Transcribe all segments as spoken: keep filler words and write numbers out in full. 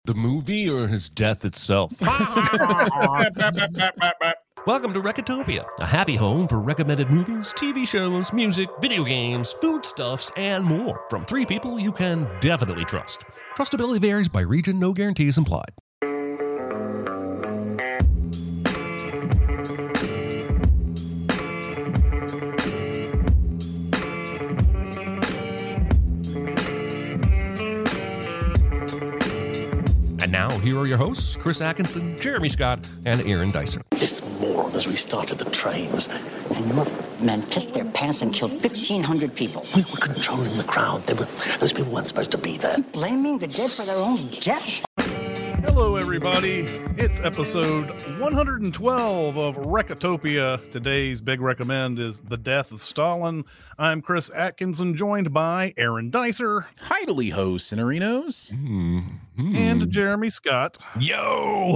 The movie or his death itself? Welcome to Recotopia, a happy home for recommended movies, T V shows, music, video games, foodstuffs, and more from three people you can definitely trust. Trustability varies by region, no guarantees implied. And now, here are your hosts, Chris Atkinson, Jeremy Scott, and Aaron Dicer. This moron as we started the trains. And your men pissed their pants and killed fifteen hundred people. We were controlling the crowd. They were, those people weren't supposed to be there. Blaming the dead for their own death? Hello, everybody. It's episode one hundred twelve of Recotopia. Today's big recommend is The Death of Stalin. I'm Chris Atkinson, joined by Aaron Dicer. Heidely hosts and arenos. Mm-hmm. And Jeremy Scott. Yo!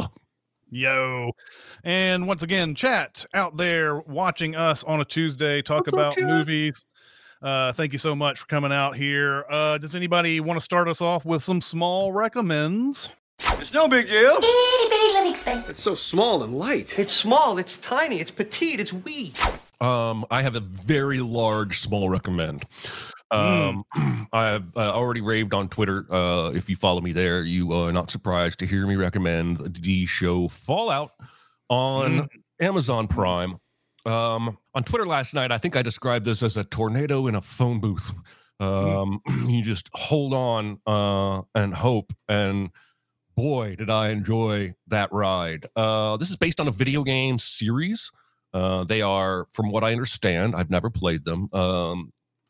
Yo. And once again, chat out there watching us on a Tuesday, talk What's about up, movies. Uh, thank you so much for coming out here. Uh, does anybody want to start us off with some small recommends? It's no big deal. Itty bitty living space. It's so small and light. It's small, it's tiny, it's petite, it's wee. Um, I have a very large, small recommend. Um, mm. I have uh, already raved on Twitter. Uh, if you follow me there, you are not surprised to hear me recommend the show Fallout on mm. Amazon Prime. Um, on Twitter last night, I think I described this as a tornado in a phone booth. Um, mm. You just hold on uh, and hope, and boy, did I enjoy that ride. Uh, this is based on a video game series. Uh, they are, from what I understand, I've never played them, um,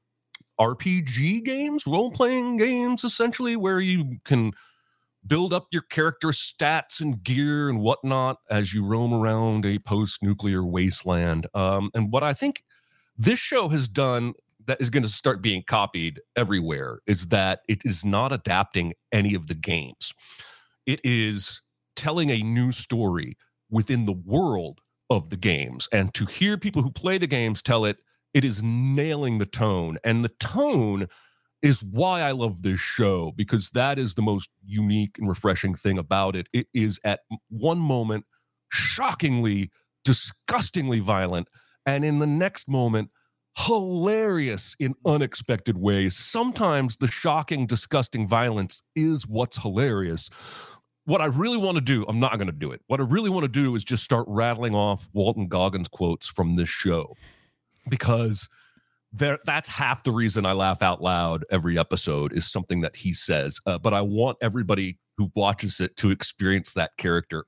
R P G games, role-playing games, essentially, where you can build up your character's stats and gear and whatnot as you roam around a post-nuclear wasteland. Um, and what I think this show has done that is going to start being copied everywhere is that it is not adapting any of the games. It is telling a new story within the world of the games. And to hear people who play the games tell it, it is nailing the tone. And the tone is why I love this show, because that is the most unique and refreshing thing about it. It is at one moment shockingly, disgustingly violent, and in the next moment, hilarious in unexpected ways. Sometimes the shocking, disgusting violence is what's hilarious. What I really want to do, I'm not going to do it. What I really want to do is just start rattling off Walton Goggins quotes from this show, because there, that's half the reason I laugh out loud every episode is something that he says. Uh, but I want everybody who watches it to experience that character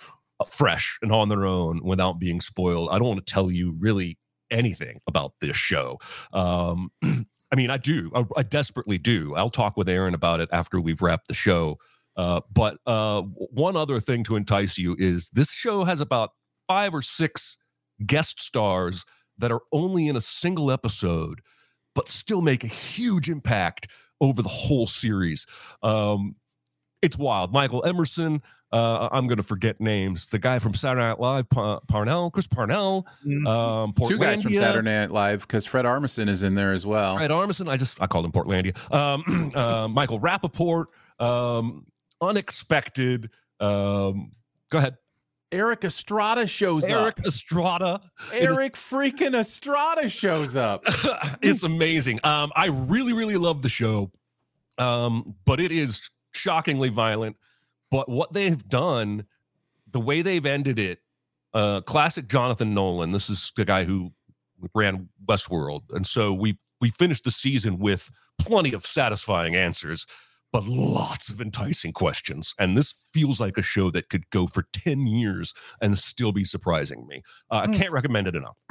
fresh and on their own without being spoiled. I don't want to tell you really anything about this show. Um, I mean, I do. I, I desperately do. I'll talk with Aaron about it after we've wrapped the show. Uh, but uh, one other thing to entice you is this show has about five or six guest stars that are only in a single episode, but still make a huge impact over the whole series. Um, it's wild. Michael Emerson, uh, I'm going to forget names. The guy from Saturday Night Live, pa- Parnell, Chris Parnell. Um, Two guys from Saturday Night Live, because Fred Armisen is in there as well. Fred Armisen, I just I called him Portlandia. Um, uh, Michael Rappaport, um, unexpected. Um, go ahead. Eric Estrada shows Eric up. Estrada. Eric freaking Estrada shows up. It's amazing. Um, I really, really love the show, um, but it is shockingly violent. But what they've done, the way they've ended it, uh, classic Jonathan Nolan. This is the guy who ran Westworld, and so we we finished the season with plenty of satisfying answers, but lots of enticing questions. And this feels like a show that could go for ten years and still be surprising me. Uh, I can't recommend it enough.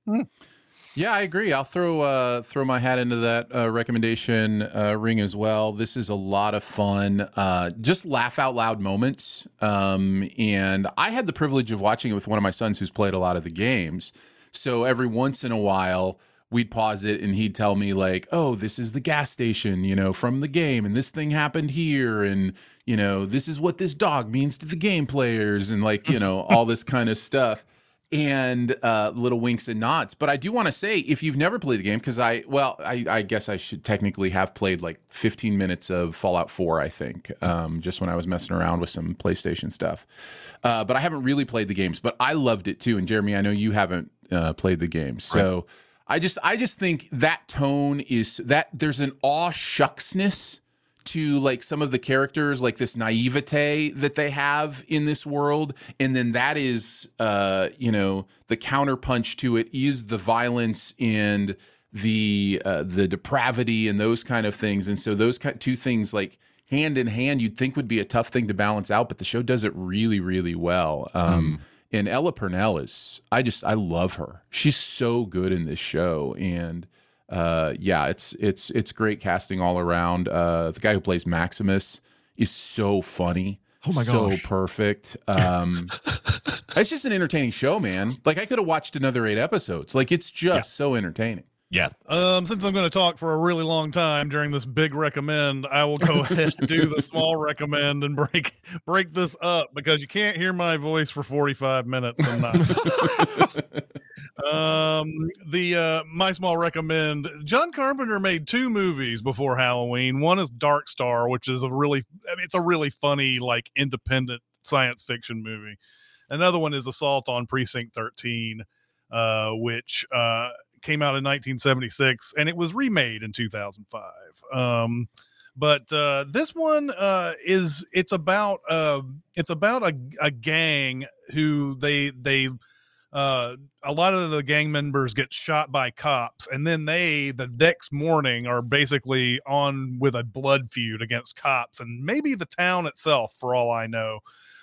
Yeah, I agree. I'll throw uh, throw my hat into that uh, recommendation uh, ring as well. This is a lot of fun, uh, just laugh out loud moments. Um, and I had the privilege of watching it with one of my sons who's played a lot of the games. So every once in a while, we'd pause it and he'd tell me like, oh, this is the gas station, you know, from the game, and this thing happened here, and, you know, this is what this dog means to the game players, and like, you know, all this kind of stuff. and uh, little winks and nods. But I do want to say, if you've never played the game, because I, well, I, I guess I should technically have played like fifteen minutes of Fallout four, I think, um, just when I was messing around with some PlayStation stuff. Uh, but I haven't really played the games, but I loved it too. And Jeremy, I know you haven't uh, played the games. So right. I just, I just think that tone is that there's an aw shucksness to like some of the characters, like this naivete that they have in this world. And then that is, uh, you know, the counterpunch to it is the violence and the, uh, the depravity and those kind of things. And so those two things, like hand in hand, you'd think would be a tough thing to balance out, but the show does it really, really well. Um, mm. And Ella Purnell is, I just, I love her. She's so good in this show. And, Uh, yeah, it's it's it's great casting all around. Uh, the guy who plays Maximus is so funny. Oh my so gosh, so perfect. Um, it's just an entertaining show, man. Like I could have watched another eight episodes. Like it's just yeah. so entertaining. Yeah. Um, since I'm going to talk for a really long time during this big recommend, I will go ahead and do the small recommend and break break this up because you can't hear my voice for forty-five minutes. And not. um, the uh, my small recommend. John Carpenter made two movies before Halloween. One is Dark Star, which is a really I mean, it's a really funny like independent science fiction movie. Another one is Assault on Precinct thirteen, uh, which. Uh, came out in nineteen seventy-six and it was remade in two thousand five. Um, but uh, this one uh, is it's about uh, it's about a, a gang who they they uh, a lot of the gang members get shot by cops, and then they the next morning are basically on with a blood feud against cops and maybe the town itself, for all I know.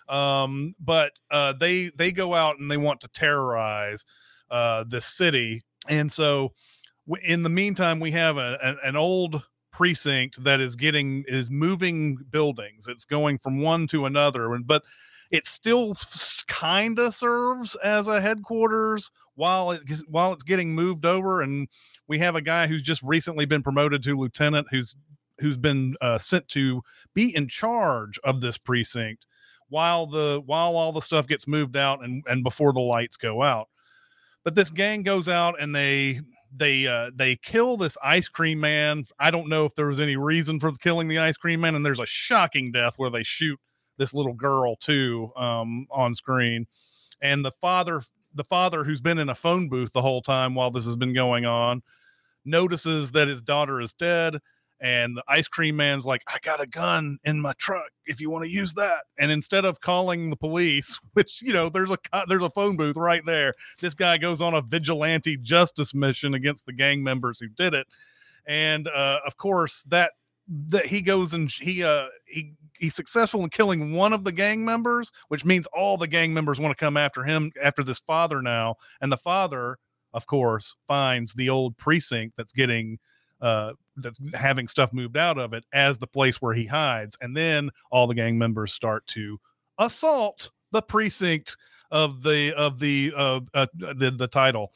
Um, but uh, they they go out and they want to terrorize uh, this city. And so in the meantime, we have a, a, an old precinct that is getting is moving buildings. It's going from one to another, but it still kind of serves as a headquarters while it while it's getting moved over. And we have a guy who's just recently been promoted to lieutenant who's who's been uh, sent to be in charge of this precinct while the while all the stuff gets moved out and, and before the lights go out. But this gang goes out and they they uh, they kill this ice cream man. I don't know if there was any reason for killing the ice cream man. And there's a shocking death where they shoot this little girl too um, on screen. And the father, the father who's been in a phone booth the whole time while this has been going on, notices that his daughter is dead. And the ice cream man's like, I got a gun in my truck if you want to use that. And instead of calling the police, which, you know, there's a there's a phone booth right there, this guy goes on a vigilante justice mission against the gang members who did it. And uh, of course, that that he goes and he uh, he he's successful in killing one of the gang members, which means all the gang members want to come after him, after this father now. And the father, of course, finds the old precinct that's getting uh that's having stuff moved out of it as the place where he hides. And then all the gang members start to assault the precinct of the of the uh, uh the the title.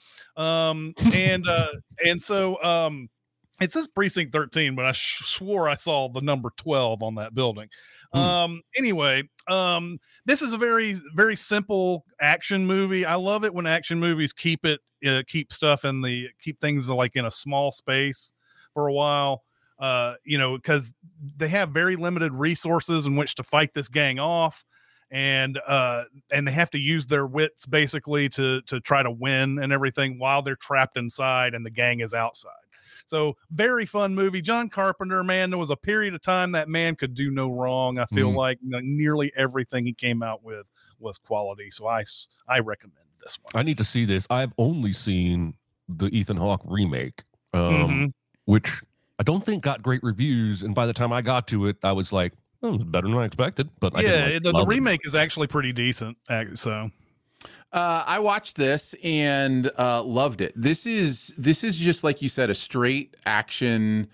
Um and uh and so um it says precinct thirteen, but I sh- swore I saw the number twelve on that building. Hmm. Um anyway, um this is a very very simple action movie. I love it when action movies keep it uh, keep stuff in the keep things like in a small space for a while, uh, you know, because they have very limited resources in which to fight this gang off, and uh, and they have to use their wits basically to to try to win and everything while they're trapped inside and the gang is outside. So very fun movie. John Carpenter, man, there was a period of time that man could do no wrong. I feel mm. like you know, nearly everything he came out with was quality. So I I recommend this one. I need to see this. I've only seen the Ethan Hawke remake. Um, mm-hmm. Which I don't think got great reviews. And by the time I got to it, I was like, oh, it's better than I expected. But I yeah, like, the, the remake it. is actually pretty decent. So uh, I watched this and uh, loved it. This is this is just like you said, a straight action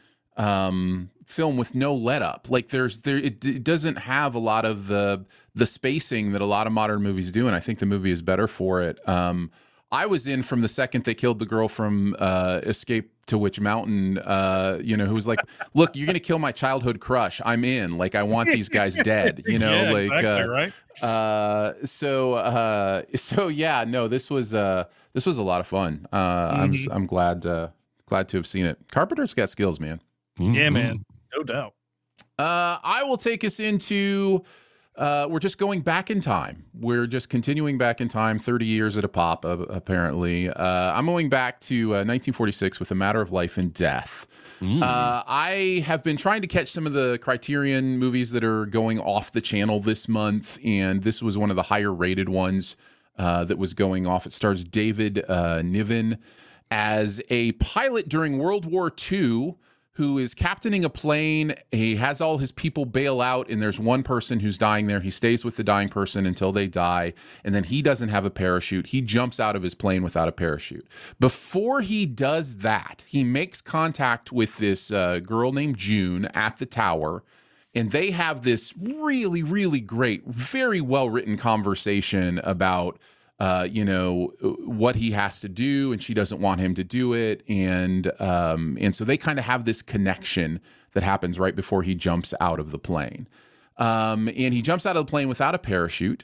um, film with no let up. Like there's there it, it doesn't have a lot of the the spacing that a lot of modern movies do, and I think the movie is better for it. Um, I was in from the second they killed the girl from uh, Escape to Witch Mountain, uh, you know, who was like, look, you're going to kill my childhood crush. I'm in. Like, I want these guys dead, you know, yeah, like, exactly, uh, right? Uh, so, uh, so yeah, no, this was, uh, this was a lot of fun. Uh, mm-hmm. I'm, I'm glad, uh, glad to have seen it. Carpenter's got skills, man. Mm-hmm. Yeah, man. No doubt. Uh, I will take us into, uh, we're just going back in time. We're just continuing back in time, thirty years at a pop, uh, apparently. Uh, I'm going back to uh, nineteen forty-six with A Matter of Life and Death. Mm. Uh, I have been trying to catch some of the Criterion movies that are going off the channel this month, and this was one of the higher rated ones uh, that was going off. It stars David uh, Niven as a pilot during World War Two who is captaining a plane. He has all his people bail out, and there's one person who's dying there. He stays with the dying person until they die, and then he doesn't have a parachute. He jumps out of his plane without a parachute. Before he does that, he makes contact with this uh, girl named June at the tower, and they have this really, really great, very well-written conversation about Uh, you know, what he has to do, and she doesn't want him to do it. And um, and so they kind of have this connection that happens right before he jumps out of the plane. Um, and he jumps out of the plane without a parachute.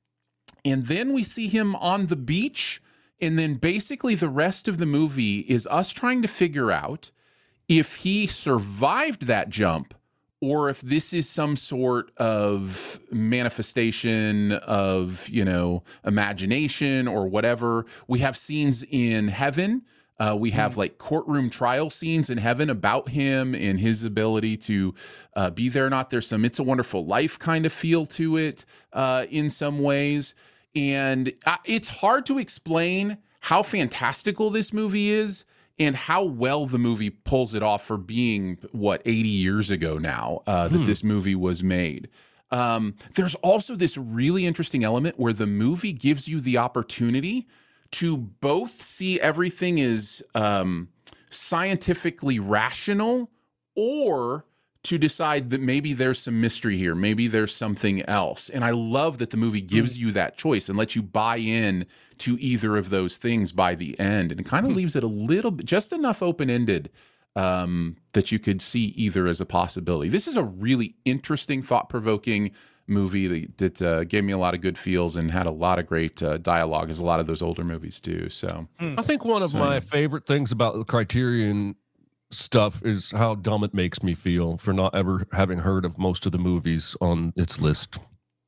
And then we see him on the beach. And then basically the rest of the movie is us trying to figure out if he survived that jump or if this is some sort of manifestation of, you know, imagination or whatever. We have scenes in heaven. Uh, we have like courtroom trial scenes in heaven about him and his ability to uh, be there or not. There's some It's a Wonderful Life kind of feel to it uh, in some ways. And uh, it's hard to explain how fantastical this movie is and how well the movie pulls it off for being, what, eighty years ago now uh, that hmm. this movie was made. Um, there's also this really interesting element where the movie gives you the opportunity to both see everything as um, scientifically rational or to decide that maybe there's some mystery here, maybe there's something else. And I love that the movie gives you that choice and lets you buy in to either of those things by the end. And it kind of leaves it a little bit, just enough open-ended um, that you could see either as a possibility. This is a really interesting, thought-provoking movie that, that uh, gave me a lot of good feels and had a lot of great uh, dialogue, as a lot of those older movies do. So I think one of so, my favorite things about the Criterion stuff is how dumb it makes me feel for not ever having heard of most of the movies on its list.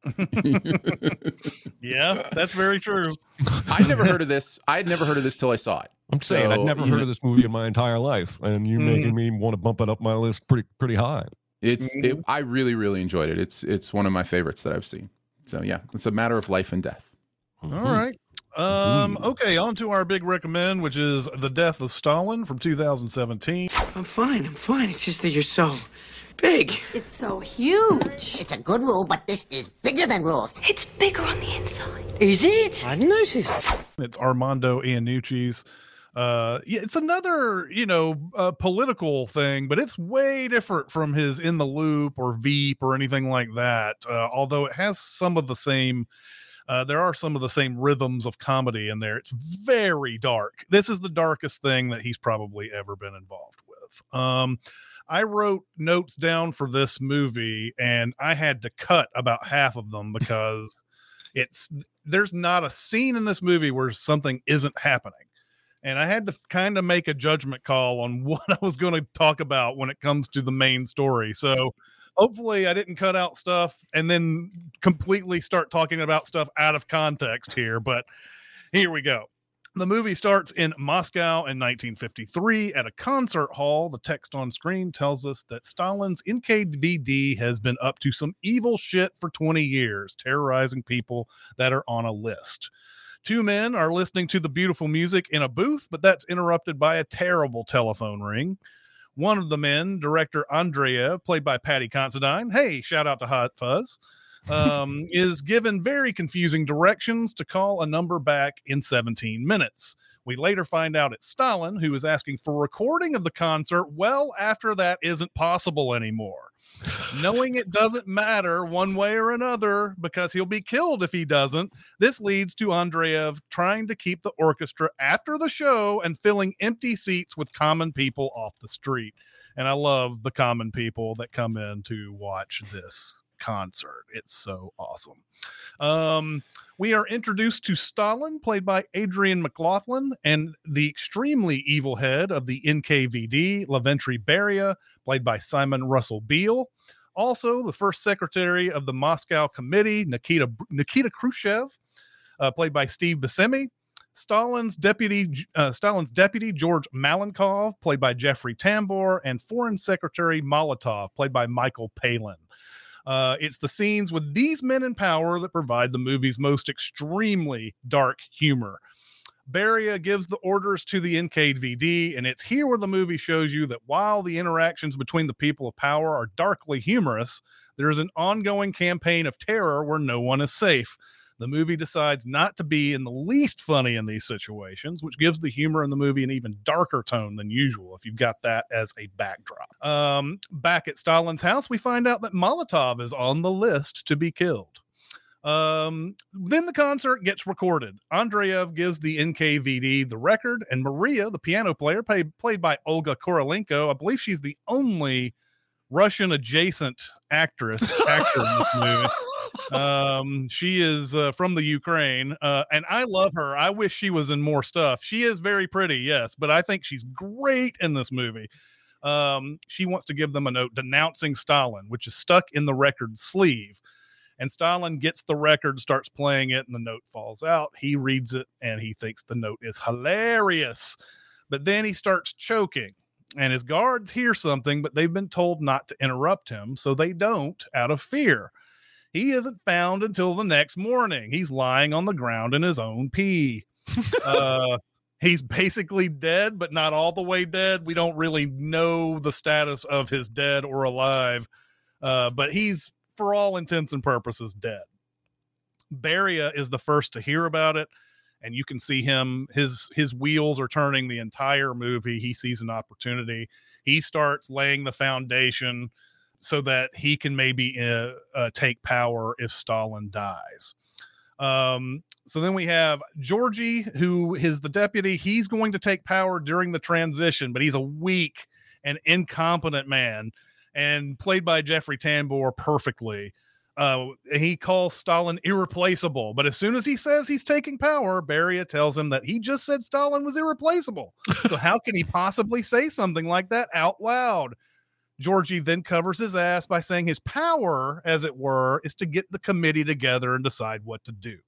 Yeah, that's very true. I'd never heard of this. I'd never heard of this till I saw it. I'm saying so, I'd never heard know, of this movie in my entire life, and you're mm. making me want to bump it up my list pretty pretty high. It's mm. it, I really really enjoyed it. It's it's one of my favorites that I've seen. So yeah, it's a matter of life and death. Mm-hmm. All right. Um, okay, on to our big recommend, which is The Death of Stalin from two thousand seventeen. I'm fine, I'm fine. It's just that you're so big. It's so huge. It's a good rule, but this is bigger than rules. It's bigger on the inside. Is it? I noticed. It's Armando Iannucci's. Uh, yeah, it's another, you know, uh, political thing, but it's way different from his In the Loop or Veep or anything like that. Uh, although it has some of the same Uh, there are some of the same rhythms of comedy in there. It's very dark. This is the darkest thing that he's probably ever been involved with. Um, I wrote notes down for this movie, and I had to cut about half of them because it's there's not a scene in this movie where something isn't happening. And I had to kind of make a judgment call on what I was going to talk about when it comes to the main story. So hopefully I didn't cut out stuff and then completely start talking about stuff out of context here, but here we go. The movie starts in Moscow in nineteen fifty-three at a concert hall. The text on screen tells us that Stalin's N K V D has been up to some evil shit for twenty years, terrorizing people that are on a list. Two men are listening to the beautiful music in a booth, but that's interrupted by a terrible telephone ring. One of the men, director Andreev, played by Patty Considine, hey, shout out to Hot Fuzz, um, is given very confusing directions to call a number back in seventeen minutes. We later find out it's Stalin who is asking for a recording of the concert well after that isn't possible anymore. Knowing it doesn't matter one way or another because he'll be killed if he doesn't, this leads to Andreev trying to keep the orchestra after the show and filling empty seats with common people off the street. And I love the common people that come in to watch this concert. It's so awesome. Um, we are introduced to Stalin, played by Adrian McLaughlin, and the extremely evil head of the N K V D, Laventry Beria, played by Simon Russell Beale. Also, the first secretary of the Moscow Committee, Nikita Nikita Khrushchev, uh, played by Steve Buscemi. Stalin's deputy, uh, Stalin's deputy George Malenkov, played by Jeffrey Tambor, and Foreign Secretary Molotov, played by Michael Palin. Uh, it's the scenes with these men in power that provide the movie's most extremely dark humor. Beria gives the orders to the N K V D, and it's here where the movie shows you that while the interactions between the people of power are darkly humorous, there is an ongoing campaign of terror where no one is safe. The movie decides not to be in the least funny in these situations, which gives the humor in the movie an even darker tone than usual if you've got that as a backdrop. Um, back at Stalin's house, we find out that Molotov is on the list to be killed. Um, then the concert gets recorded. Andreev gives the N K V D the record, and Maria, the piano player, played, played by Olga Korolenko, I believe she's the only Russian adjacent actress actor in this movie. Um, she is uh, from the Ukraine, uh, and I love her. I wish she was in more stuff. She is very pretty, yes, but I think she's great in this movie. Um, she wants to give them a note denouncing Stalin, which is stuck in the record sleeve. And Stalin gets the record, starts playing it, and the note falls out. He reads it, and he thinks the note is hilarious. But then he starts choking, and his guards hear something, but they've been told not to interrupt him, so they don't out of fear. He isn't found until the next morning. He's lying on the ground in his own pee. uh, he's basically dead, but not all the way dead. We don't really know the status of his dead or alive, uh, but he's, for all intents and purposes, dead. Beria is the first to hear about it, and you can see him, his, his wheels are turning the entire movie. He sees an opportunity. He starts laying the foundation so that he can maybe uh, uh, take power if Stalin dies. Um, so then we have Georgie, who is the deputy. He's going to take power during the transition, but he's a weak and incompetent man, and played by Jeffrey Tambor perfectly. Uh, he calls Stalin irreplaceable, but as soon as he says he's taking power, Beria tells him that he just said Stalin was irreplaceable. So how can he possibly say something like that out loud? Georgie then covers his ass by saying his power, as it were, is to get the committee together and decide what to do.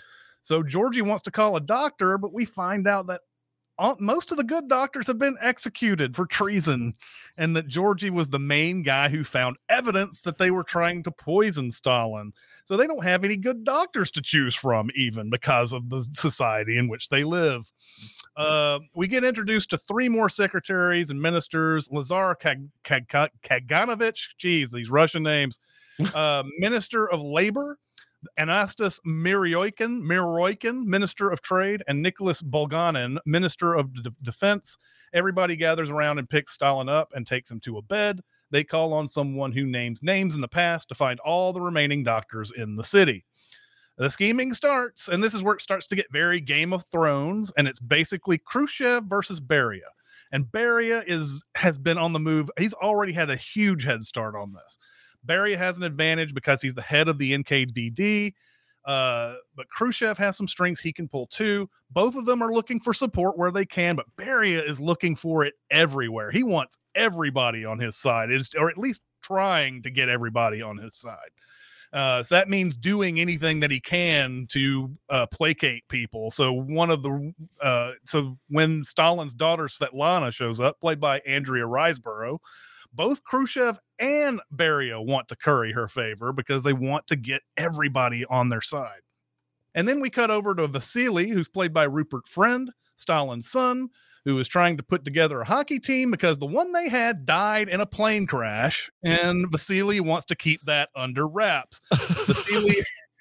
So Georgie wants to call a doctor, but we find out that all, most of the good doctors have been executed for treason, and that Georgie was the main guy who found evidence that they were trying to poison Stalin. So they don't have any good doctors to choose from, even because of the society in which they live. Uh, we get introduced to three more secretaries and ministers. Lazar Kag- Kag- Kaganovich, geez, these Russian names, uh, Minister of Labor, Anastas Miroikin, Miroikin, Minister of Trade, and Nicholas Bulganin, Minister of D- Defense. Everybody gathers around and picks Stalin up and takes him to a bed. They call on someone who names names in the past to find all the remaining doctors in the city. The scheming starts, and this is where it starts to get very Game of Thrones, and it's basically Khrushchev versus Beria. And Beria is has been on the move. He's already had a huge head start on this. Beria has an advantage because he's the head of the N K V D, uh, but Khrushchev has some strings he can pull too. Both of them are looking for support where they can, but Beria is looking for it everywhere. He wants everybody on his side, is, or at least trying to get everybody on his side. Uh, so that means doing anything that he can to uh, placate people. So one of the uh, so when Stalin's daughter Svetlana shows up, played by Andrea Riseborough, both Khrushchev and Beria want to curry her favor because they want to get everybody on their side. And then we cut over to Vasily, who's played by Rupert Friend, Stalin's son, who is trying to put together a hockey team because the one they had died in a plane crash, and Vasily wants to keep that under wraps. Vasily,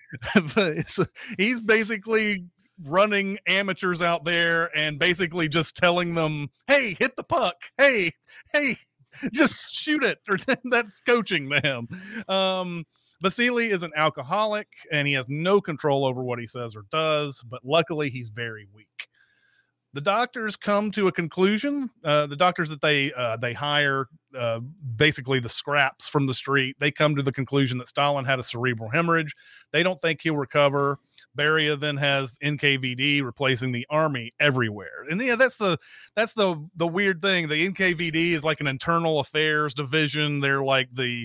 he's basically running amateurs out there and basically just telling them, hey, hit the puck. Hey, hey, just shoot it. Or that's coaching them. Um, Vasily is an alcoholic and he has no control over what he says or does, but luckily he's very weak. The doctors come to a conclusion. Uh, the doctors that they uh, they hire, uh, basically the scraps from the street, they come to the conclusion that Stalin had a cerebral hemorrhage. They don't think he'll recover. Beria then has N K V D replacing the army everywhere. And yeah, that's the that's the the weird thing. The N K V D is like an internal affairs division. They're like the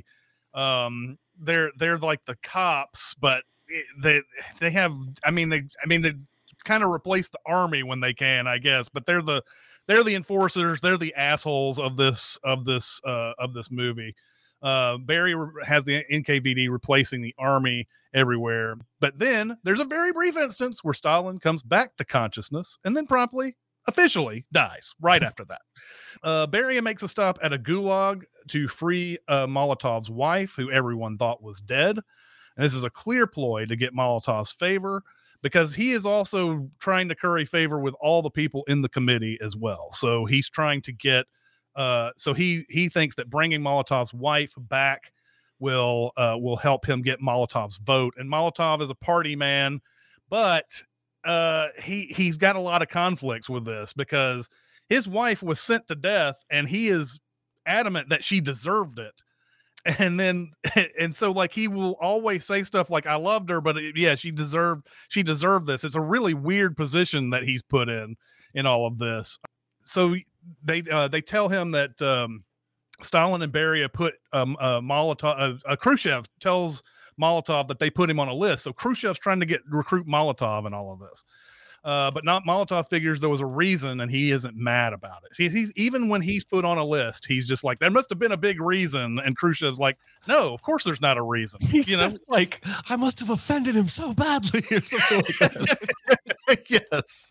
um they're they're like the cops, but they they have I mean they I mean they kind of replace the army when they can, I guess, but they're the they're the enforcers, they're the assholes of this of this uh of this movie. Uh, Barry has the N K V D replacing the army everywhere. But then there's a very brief instance where Stalin comes back to consciousness and then promptly, officially dies right after that. Uh, Beria makes a stop at a gulag to free uh, Molotov's wife, who everyone thought was dead. And this is a clear ploy to get Molotov's favor, because he is also trying to curry favor with all the people in the committee as well. So he's trying to get Uh, so he he thinks that bringing Molotov's wife back will uh, will help him get Molotov's vote. And Molotov is a party man, but uh, he he's got a lot of conflicts with this because his wife was sent to death, and he is adamant that she deserved it. And then and so like he will always say stuff like, "I loved her, but it, yeah, she deserved she deserved this." It's a really weird position that he's put in in all of this. So they uh, they tell him that um, Stalin and Beria put um, uh, Molotov. Uh, uh, Khrushchev tells Molotov that they put him on a list. So Khrushchev's trying to get recruit Molotov in all of this, uh, but not Molotov figures there was a reason, and he isn't mad about it. He, he's even when he's put on a list, he's just like, there must have been a big reason, and Khrushchev's like, no, of course there's not a reason. He's you know, just like, I must have offended him so badly, or something like that. Yes.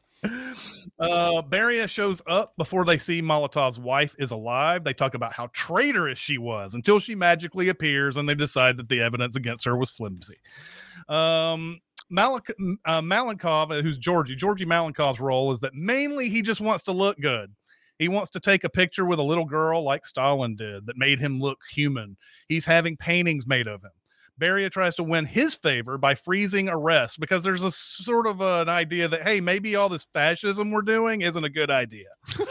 Uh, Beria shows up before they see Molotov's wife is alive. They talk about how traitorous she was until she magically appears, and they decide that the evidence against her was flimsy. Um, Malik, uh, Malenkov, who's Georgie, Georgie Malenkov's role is that mainly he just wants to look good. He wants to take a picture with a little girl like Stalin did that made him look human. He's having paintings made of him. Beria tries to win his favor by freezing arrests because there's a sort of uh, an idea that, hey, maybe all this fascism we're doing isn't a good idea.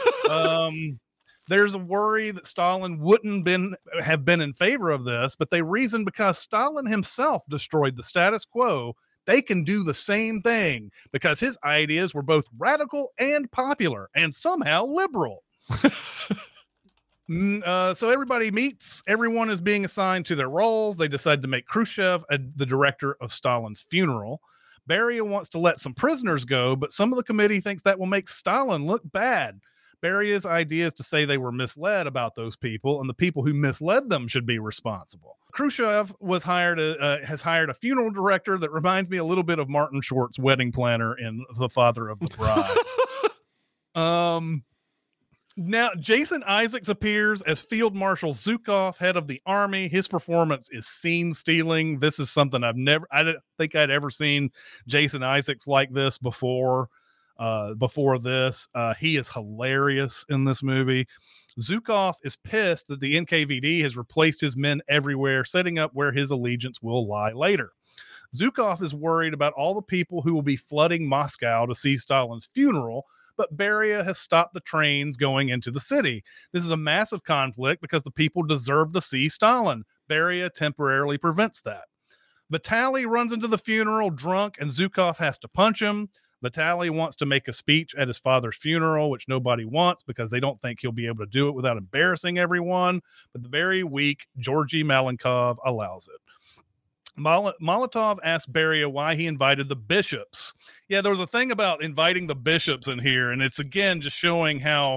um, there's a worry that Stalin wouldn't been have been in favor of this, but they reason because Stalin himself destroyed the status quo, they can do the same thing because his ideas were both radical and popular and somehow liberal. Uh, so everybody meets. Everyone is being assigned to their roles. They decide to make Khrushchev a, the director of Stalin's funeral. Beria wants to let some prisoners go, but some of the committee thinks that will make Stalin look bad. Beria's idea is to say they were misled about those people, and the people who misled them should be responsible. Khrushchev was hired a, uh, has hired a funeral director that reminds me a little bit of Martin Short's wedding planner in The Father of the Bride. um. Now, Jason Isaacs appears as Field Marshal Zhukov, head of the army. His performance is scene stealing. This is something I've never, I didn't think I'd ever seen Jason Isaacs like this before, uh, before this. Uh, he is hilarious in this movie. Zhukov is pissed that the N K V D has replaced his men everywhere, setting up where his allegiance will lie later. Zhukov is worried about all the people who will be flooding Moscow to see Stalin's funeral, but Beria has stopped the trains going into the city. This is a massive conflict because the people deserve to see Stalin. Beria temporarily prevents that. Vitaly runs into the funeral drunk, and Zhukov has to punch him. Vitaly wants to make a speech at his father's funeral, which nobody wants because they don't think he'll be able to do it without embarrassing everyone. But the very weak Georgy Malenkov allows it. Mol- Molotov asked Beria why he invited the bishops. Yeah, there was a thing about inviting the bishops in here, and it's again just showing how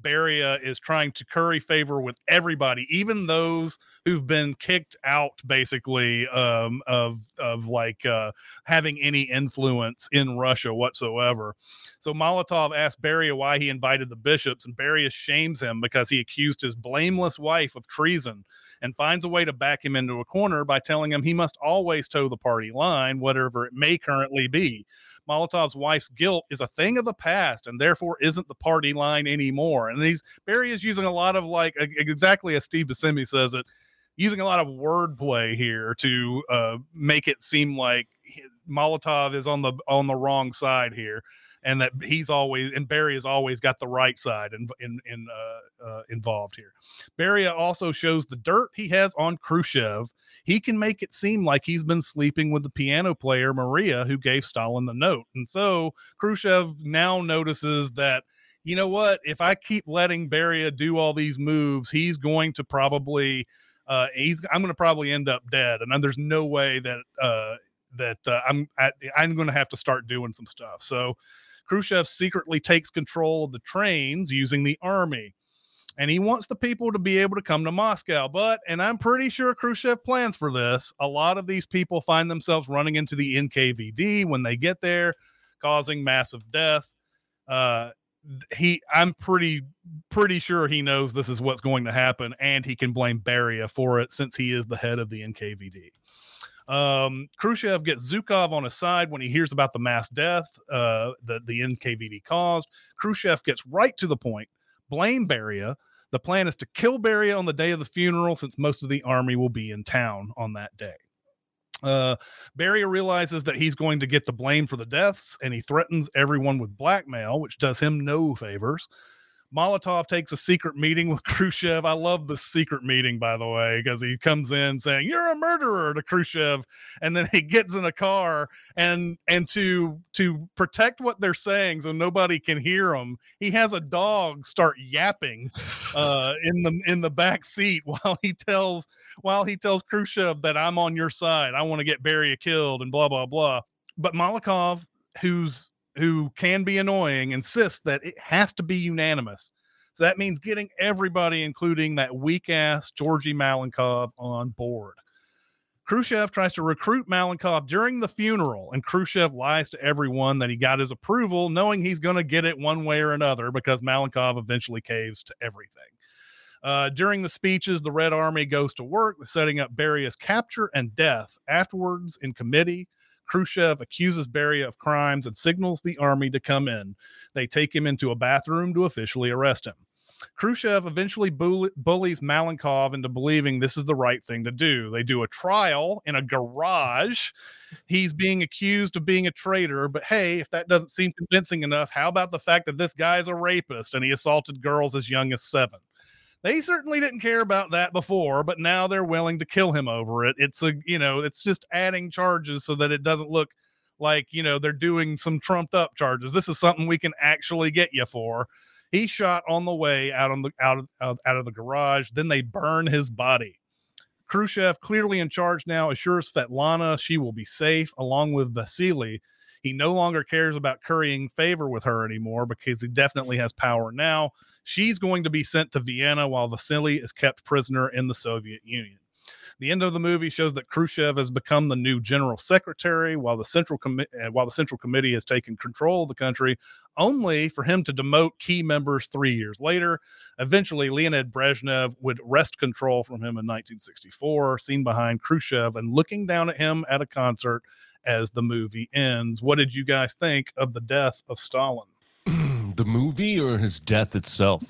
Beria is trying to curry favor with everybody, even those who've been kicked out, basically, um, of of like uh, having any influence in Russia whatsoever. So Molotov asked Beria why he invited the bishops, and Beria shames him because he accused his blameless wife of treason, and finds a way to back him into a corner by telling him he must always toe the party line, whatever it may currently be. Molotov's wife's guilt is a thing of the past and therefore isn't the party line anymore. And these Barry is using a lot of, like, exactly as Steve Buscemi says it, using a lot of wordplay here to uh, make it seem like Molotov is on the on the wrong side here, and that he's always and Barry has always got the right side in, in, in uh, uh, involved here. Beria also shows the dirt he has on Khrushchev. He can make it seem like he's been sleeping with the piano player Maria, who gave Stalin the note. And so Khrushchev now notices that, you know what, if I keep letting Beria do all these moves, he's going to probably uh, he's I'm going to probably end up dead. And there's no way that uh, that uh, I'm I, I'm going to have to start doing some stuff. So Khrushchev secretly takes control of the trains using the army, and he wants the people to be able to come to Moscow. But, and I'm pretty sure Khrushchev plans for this, a lot of these people find themselves running into the N K V D when they get there, causing massive death. Uh, he, I'm pretty, pretty sure he knows this is what's going to happen, and he can blame Beria for it since he is the head of the N K V D. Um, Khrushchev gets Zhukov on his side when he hears about the mass death uh, that the N K V D caused. Khrushchev gets right to the point, blame Beria. The plan is to kill Beria on the day of the funeral, since most of the army will be in town on that day. Uh, Beria realizes that he's going to get the blame for the deaths, and he threatens everyone with blackmail, which does him no favors. Molotov takes a secret meeting with Khrushchev. I love the secret meeting, by the way, because he comes in saying, "You're a murderer," to Khrushchev, and then he gets in a car, and and to to protect what they're saying so nobody can hear them, he has a dog start yapping uh, in the in the back seat while he tells while he tells Khrushchev that I'm on your side. I want to get Beria killed and blah blah blah. But Molotov, who's who can be annoying, insists that it has to be unanimous. So that means getting everybody, including that weak-ass Georgy Malenkov, on board. Khrushchev tries to recruit Malenkov during the funeral, and Khrushchev lies to everyone that he got his approval, knowing he's going to get it one way or another, because Malenkov eventually caves to everything. Uh, during the speeches, the Red Army goes to work with setting up Beria's capture and death. Afterwards, in committee, Khrushchev accuses Beria of crimes and signals the army to come in. They take him into a bathroom to officially arrest him. Khrushchev eventually bull- bullies Malenkov into believing this is the right thing to do. They do a trial in a garage. He's being accused of being a traitor, but hey, if that doesn't seem convincing enough, how about the fact that this guy's a rapist and he assaulted girls as young as seven? They certainly didn't care about that before, but now they're willing to kill him over it. It's a, you know, it's just adding charges so that it doesn't look like, you know, they're doing some trumped up charges. This is something we can actually get you for. He's shot on the way out on the out of out, out of the garage. Then they burn his body. Khrushchev, clearly in charge now, assures Svetlana she will be safe, along with Vasily. He no longer cares about currying favor with her anymore, because he definitely has power now. She's going to be sent to Vienna, while Vasily is kept prisoner in the Soviet Union. The end of the movie shows that Khrushchev has become the new general secretary, while the central committee uh, while the central committee has taken control of the country, only for him to demote key members three years later. Eventually, Leonid Brezhnev would wrest control from him in nineteen sixty-four, seen behind Khrushchev and looking down at him at a concert as the movie ends. What did you guys think of the death of Stalin? The movie or his death itself?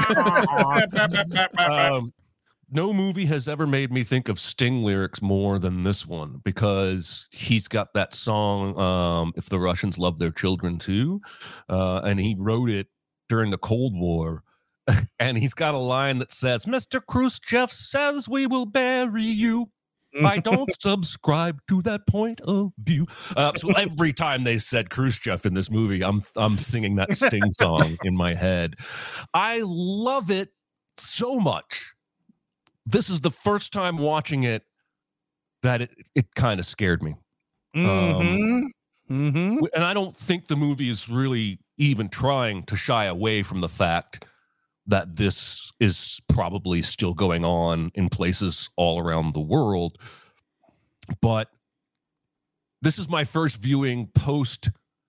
um, no movie has ever made me think of Sting lyrics more than this one, because he's got that song, um, If the Russians Love Their Children Too, uh, and he wrote it during the Cold War. And he's got a line that says, "Mister Khrushchev says we will bury you. I don't subscribe to that point of view." Uh, so every time they said Khrushchev in this movie, I'm I'm singing that Sting song in my head. I love it so much. This is the first time watching it that it, it kind of scared me. Mm-hmm. Um, mm-hmm. And I don't think the movie is really even trying to shy away from the fact that this is probably still going on in places all around the world. But this is my first viewing post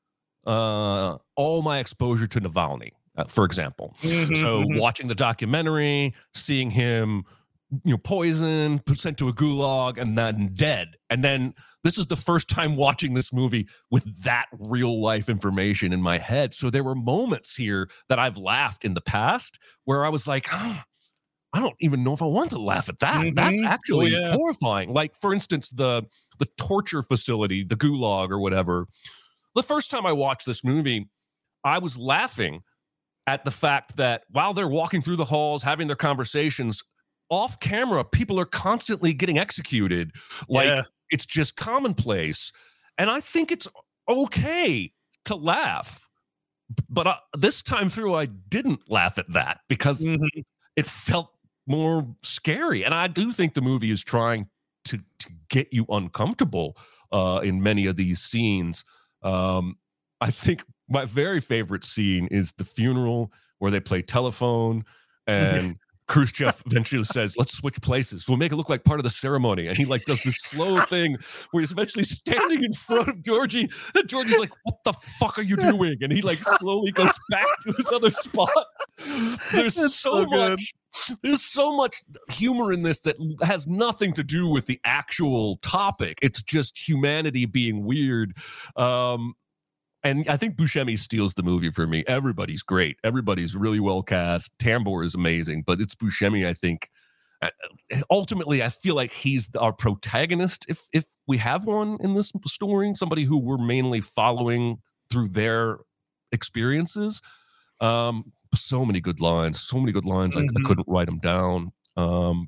uh, all my exposure to Navalny, uh, for example. Mm-hmm, so mm-hmm. watching the documentary, seeing him, you know, poisoned, sent to a gulag, and then dead. And then this is the first time watching this movie with that real life information in my head. So there were moments here that I've laughed in the past where I was like, oh, I don't even know if I want to laugh at that. Mm-hmm. That's actually oh, yeah. horrifying. Like, for instance, the the torture facility, the gulag or whatever. The first time I watched this movie, I was laughing at the fact that while they're walking through the halls, having their conversations, off camera, people are constantly getting executed. Like, yeah. it's just commonplace. And I think it's okay to laugh. But uh, this time through, I didn't laugh at that because mm-hmm. it felt more scary. And I do think the movie is trying to, to get you uncomfortable uh, in many of these scenes. Um, I think my very favorite scene is the funeral where they play telephone and Khrushchev eventually says, let's switch places. We'll make it look like part of the ceremony. And he like does this slow thing where he's eventually standing in front of Georgie. And Georgie's like, what the fuck are you doing? And he like slowly goes back to his other spot. There's so, so much. There's so much humor in this that has nothing to do with the actual topic. It's just humanity being weird. Um, And I think Buscemi steals the movie for me. Everybody's great. Everybody's really well cast. Tambor is amazing, but it's Buscemi, I think. Ultimately, I feel like he's our protagonist, if if we have one in this story, somebody who we're mainly following through their experiences. Um, so many good lines. So many good lines. Mm-hmm. I, I couldn't write them down. Um,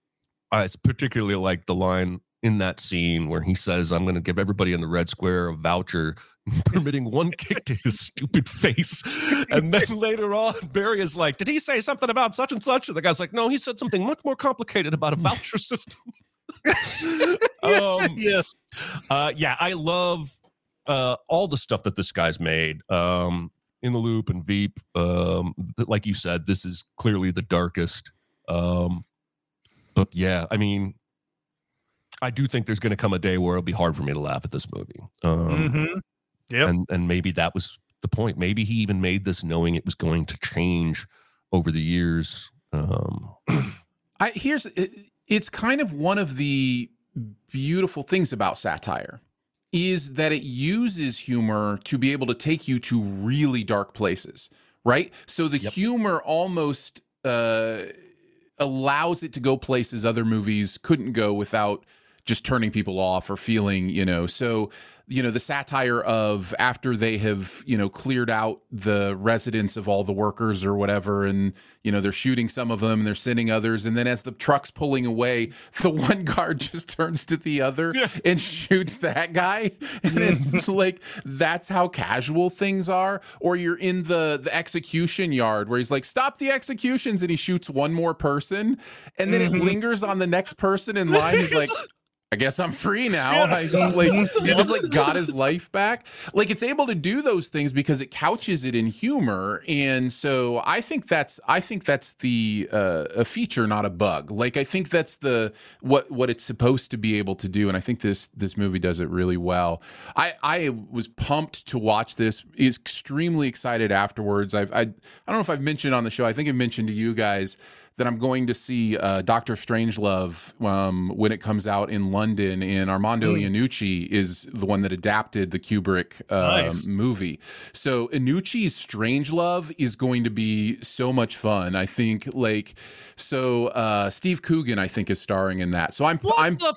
I particularly like the line in that scene where he says, I'm going to give everybody in the Red Square a voucher permitting one kick to his stupid face. And then later on, Barry is like, did he say something about such and such? And the guy's like, no, he said something much more complicated about a voucher system. um, yeah. Uh, yeah, I love uh, all the stuff that this guy's made. Um, In the Loop and Veep. Um, th- like you said, this is clearly the darkest. Um, but yeah, I mean, I do think there's going to come a day where it'll be hard for me to laugh at this movie. Um, mm-hmm. Yep. And and maybe that was the point. Maybe he even made this knowing it was going to change over the years. Um, I here's it, it's kind of one of the beautiful things about satire is that it uses humor to be able to take you to really dark places, right? So the yep. humor almost uh, allows it to go places other movies couldn't go without just turning people off or feeling, you know, so, you know, the satire of after they have, you know, cleared out the residence of all the workers or whatever, and, you know, they're shooting some of them and they're sending others. And then as the truck's pulling away, the one guard just turns to the other yeah. and shoots that guy. And it's like, that's how casual things are. Or you're in the, the execution yard where he's like, stop the executions. And he shoots one more person. And then mm-hmm. it lingers on the next person in line. He's like, I guess I'm free now. I just like he just like got his life back. Like it's able to do those things because it couches it in humor, and so I think that's I think that's the uh, a feature, not a bug. Like I think that's the what what it's supposed to be able to do, and I think this this movie does it really well. I I was pumped to watch this. Extremely excited afterwards. I've I I don't know if I've mentioned on the show. I think I mentioned to you guys that I'm going to see uh, Doctor Strangelove um, when it comes out in London, and Armando mm. Iannucci is the one that adapted the Kubrick uh, nice. movie. So Iannucci's Strangelove is going to be so much fun. I think, like, so uh, Steve Coogan, I think, is starring in that. So I'm, what I'm the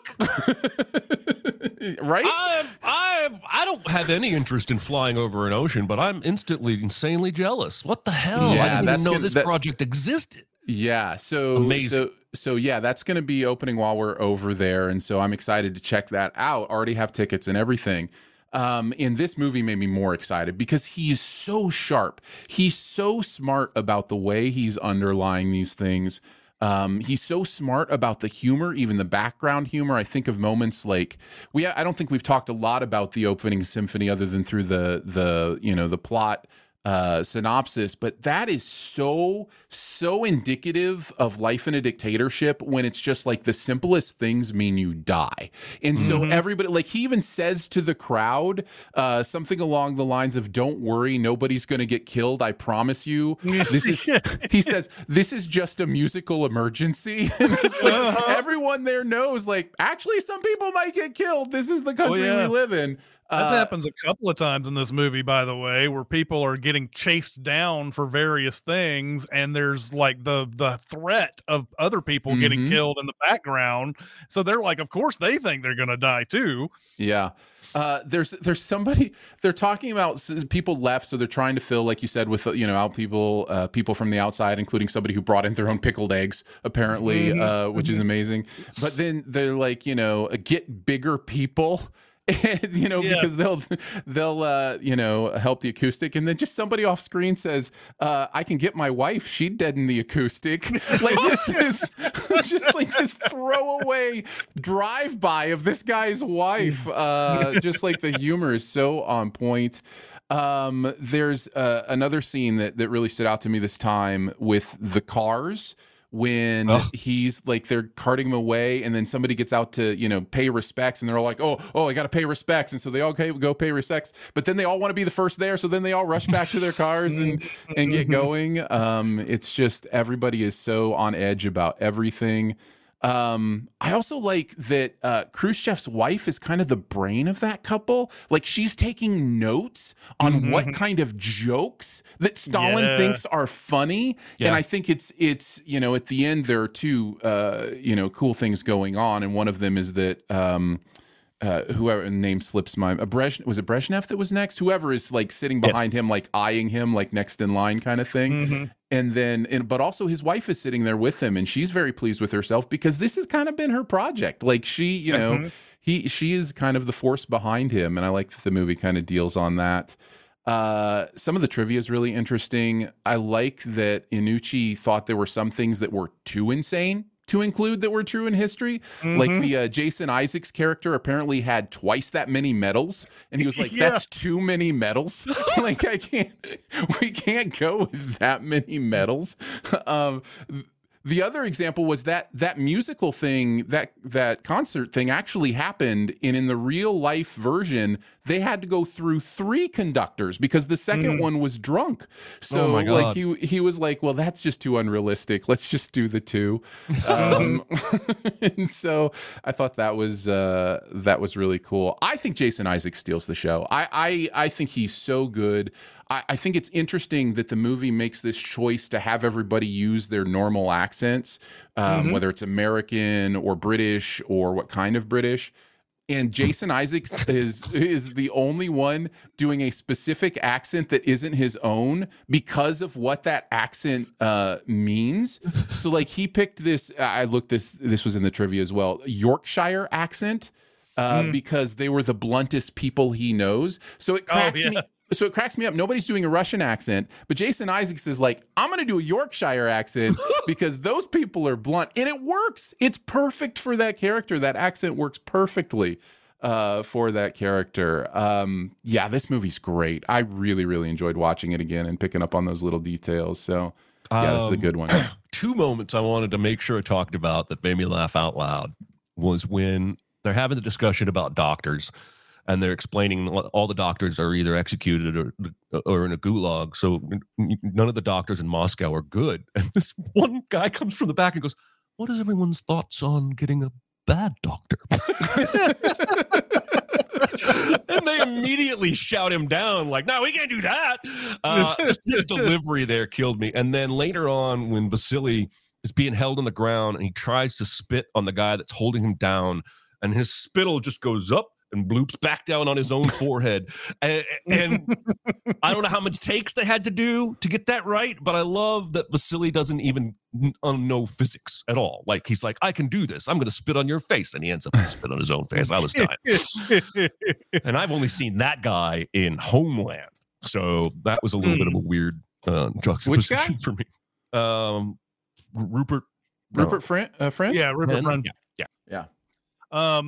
fuck, right? I, I, I don't have any interest in flying over an ocean, but I'm instantly insanely jealous. What the hell? Yeah, I didn't even know gonna, this that, project existed. Yeah, so Amazing. so so yeah, that's going to be opening while we're over there, and so I'm excited to check that out. Already have tickets and everything. Um, and this movie made me more excited because he is so sharp. He's so smart about the way he's underlying these things. Um, he's so smart about the humor, even the background humor. I think of moments like we. I don't think we've talked a lot about the opening symphony, other than through the the you know the plot. uh, synopsis, but that is so, so indicative of life in a dictatorship when it's just like the simplest things mean you die. And so Mhm. everybody, like he even says to the crowd uh, something along the lines of, don't worry, nobody's going to get killed. I promise you. This is, he says, this is just a musical emergency. And it's like, Uh-huh. everyone there knows, like, actually, some people might get killed. This is the country yeah. we live in. That Uh, happens a couple of times in this movie, by the way, where people are getting chased down for various things, and there's like the the threat of other people getting Mhm. killed in the background. So they're like, of course, they think they're gonna die too. Yeah. Uh, there's there's somebody they're talking about s- people left, so they're trying to fill, like you said, with uh, you know out people uh, people from the outside, including somebody who brought in their own pickled eggs, apparently, Mhm. uh, which is amazing. But then they're like, you know, get bigger people. And, you know, Yeah. because they'll they'll uh, you know help the acoustic, and then just somebody off screen says, uh, "I can get my wife; she'd deaden the acoustic." Like this is just like this throwaway drive by of this guy's wife. Uh, just like the humor is so on point. Um, there's uh, another scene that that really stood out to me this time with the cars. When Ugh. he's like, they're carting him away, and then somebody gets out to, you know, pay respects, and they're all like, oh, oh, I got to pay respects. And so they all okay, go pay respects, but then they all want to be the first there. So then they all rush back to their cars and, and get going. Um, it's just, everybody is so on edge about everything. Um, I also like that uh, Khrushchev's wife is kind of the brain of that couple. Like she's taking notes on what kind of jokes that Stalin Yeah. thinks are funny. Yeah. And I think it's, it's, you know, at the end, there are two, uh, you know, cool things going on. And one of them is that, um, uh, whoever name slips my uh, Brezhnev, was it Brezhnev that was next? Whoever is like sitting behind him, like eyeing him, like next in line kind of thing. Mhm. And then, and, but also his wife is sitting there with him, and she's very pleased with herself because this has kind of been her project. Like she, you know, Mhm. he, she is kind of the force behind him. And I like that the movie kind of deals on that. Uh, some of the trivia is really interesting. I like that Iannucci thought there were some things that were too insane to include that were true in history. Like the uh, Jason Isaacs character apparently had twice that many medals, and he was like, Yeah. "That's too many medals. Like I can't, we can't go with that many medals." Um, the other example was that that musical thing, that that concert thing actually happened, and in the real life version, they had to go through three conductors because the second one was drunk. So Oh my like God. he he was like, well, that's just too unrealistic. Let's just do the two. Um, and so I thought that was uh, that was really cool. I think Jason Isaacs steals the show. I I, I think he's so good. I, I think it's interesting that the movie makes this choice to have everybody use their normal accents, um, whether it's American or British or what kind of British. And Jason Isaacs is is the only one doing a specific accent that isn't his own because of what that accent uh, means. So, like, he picked this. I looked this. This was in the trivia as well. Yorkshire accent uh, because they were the bluntest people he knows. So it cracks yeah. me. So it cracks me up. Nobody's doing a Russian accent, but Jason Isaacs is like, I'm going to do a Yorkshire accent because those people are blunt. And it works. It's perfect for that character. That accent works perfectly uh, for that character. Um, yeah, this movie's great. I really, really enjoyed watching it again and picking up on those little details. So, yeah, this is a Um, good one. Two moments I wanted to make sure I talked about that made me laugh out loud was when they're having the discussion about doctors, and they're explaining all the doctors are either executed or or in a gulag. So none of the doctors in Moscow are good. And this one guy comes from the back and goes, "What is everyone's thoughts on getting a bad doctor?" And they immediately shout him down like, "No, we can't do that." Uh, just his delivery there killed me. And then later on, when Vasily is being held on the ground and he tries to spit on the guy that's holding him down, and his spittle just goes up and bloops back down on his own forehead. And, and I don't know how much takes they had to do to get that right, but I love that Vasily doesn't even know physics at all. Like, he's like, I can do this. I'm going to spit on your face. And he ends up with spit on his own face. I was dying. And I've only seen that guy in Homeland. So that was a little mm. bit of a weird uh, juxtaposition for me. Um, Rupert. Rupert no. Friend? Uh, Friend? Yeah, Rupert Friend. Yeah, yeah. Yeah. Um,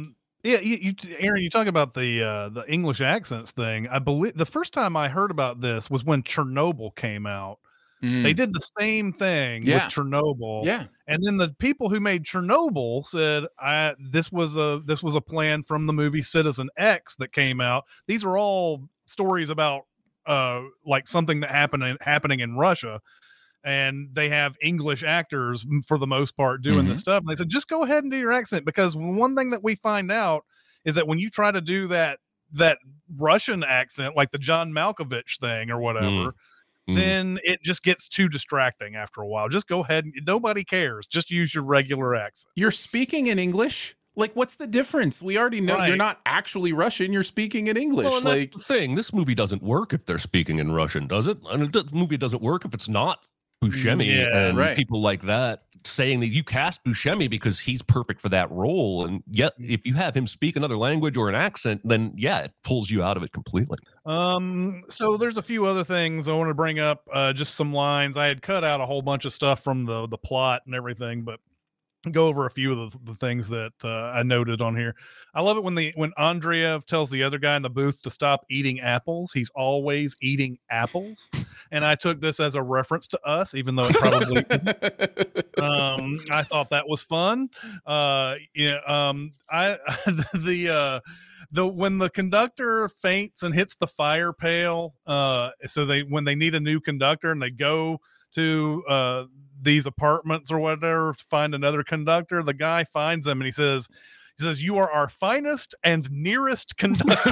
Yeah, you, you, Aaron, you talk about the uh, the English accents thing. I believe the first time I heard about this was when Chernobyl came out. Mm. They did the same thing Yeah. with Chernobyl. Yeah. And then the people who made Chernobyl said, I, this was a, this was a plan from the movie Citizen X that came out. These are all stories about, uh, like something that happened in, happening in Russia. And they have English actors for the most part doing Mhm. this stuff. And they said, just go ahead and do your accent, because one thing that we find out is that when you try to do that, that Russian accent, like the John Malkovich thing or whatever, Mm. Mm. then it just gets too distracting after a while. Just go ahead and nobody cares. Just use your regular accent. You're speaking in English. Like, what's the difference? We already know Right. you're not actually Russian. You're speaking in English. Well, and like, that's the thing. This movie doesn't work if they're speaking in Russian, does it? And the movie doesn't work if it's not Buscemi Yeah, and right. people like that saying that you cast Buscemi because he's perfect for that role. And yet, if you have him speak another language or an accent, then yeah, it pulls you out of it completely. Um, so there's a few other things I want to bring up. Uh, just some lines. I had cut out a whole bunch of stuff from the the plot and everything, but go over a few of the, the things that uh, I noted on here. I love it when the when Andreev tells the other guy in the booth to stop eating apples. He's always eating apples, and I took this as a reference to us, even though it probably isn't. Um, I thought that was fun. Uh, yeah. Um, I the uh, the when the conductor faints and hits the fire pail. Uh, so they when they need a new conductor and they go to uh these apartments or whatever to find another conductor, the guy finds them and he says, he says, "You are our finest and nearest conductor."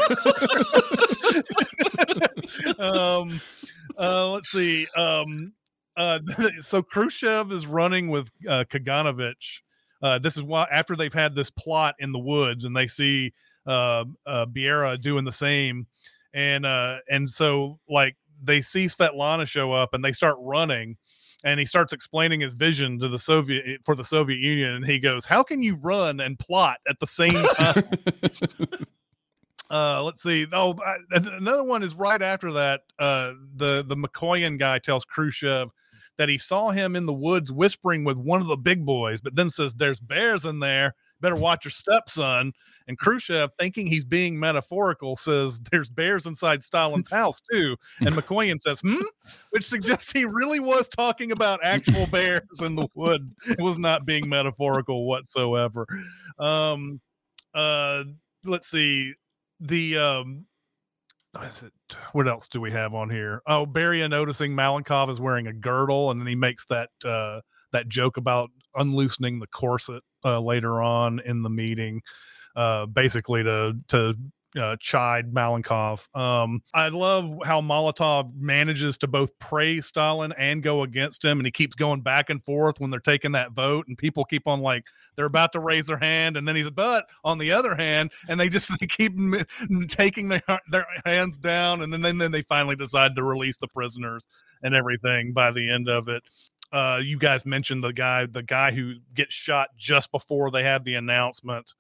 um, uh, let's see. Um, uh, so Khrushchev is running with uh, Kaganovich. Uh, this is why after they've had this plot in the woods and they see uh, uh, Biera doing the same, and uh, and so like they see Svetlana show up and they start running. And he starts explaining his vision to the Soviet for the Soviet Union. And he goes, "How can you run and plot at the same time?" uh, let's see. Oh, I, another one is right after that. Uh, the, the Mikoyan guy tells Khrushchev that he saw him in the woods whispering with one of the big boys, but then says, "There's bears in there. Better watch your stepson." And Khrushchev, thinking he's being metaphorical, says, "There's bears inside Stalin's house too." And Mikoyan says, "Hmm," which suggests he really was talking about actual bears in the woods. It was not being metaphorical whatsoever. Um, uh, let's see. The um, what is it? What else do we have on here? Oh, Beria noticing Malenkov is wearing a girdle, and then he makes that uh, that joke about unloosening the corset uh, later on in the meeting. Uh, basically to to uh, chide Malenkov. Um, I love how Molotov manages to both praise Stalin and go against him, and he keeps going back and forth when they're taking that vote, and people keep on like they're about to raise their hand, and then he's but on the other hand, and they just they keep m- taking their their hands down, and then, then then they finally decide to release the prisoners and everything by the end of it. Uh, you guys mentioned the guy the guy who gets shot just before they have the announcement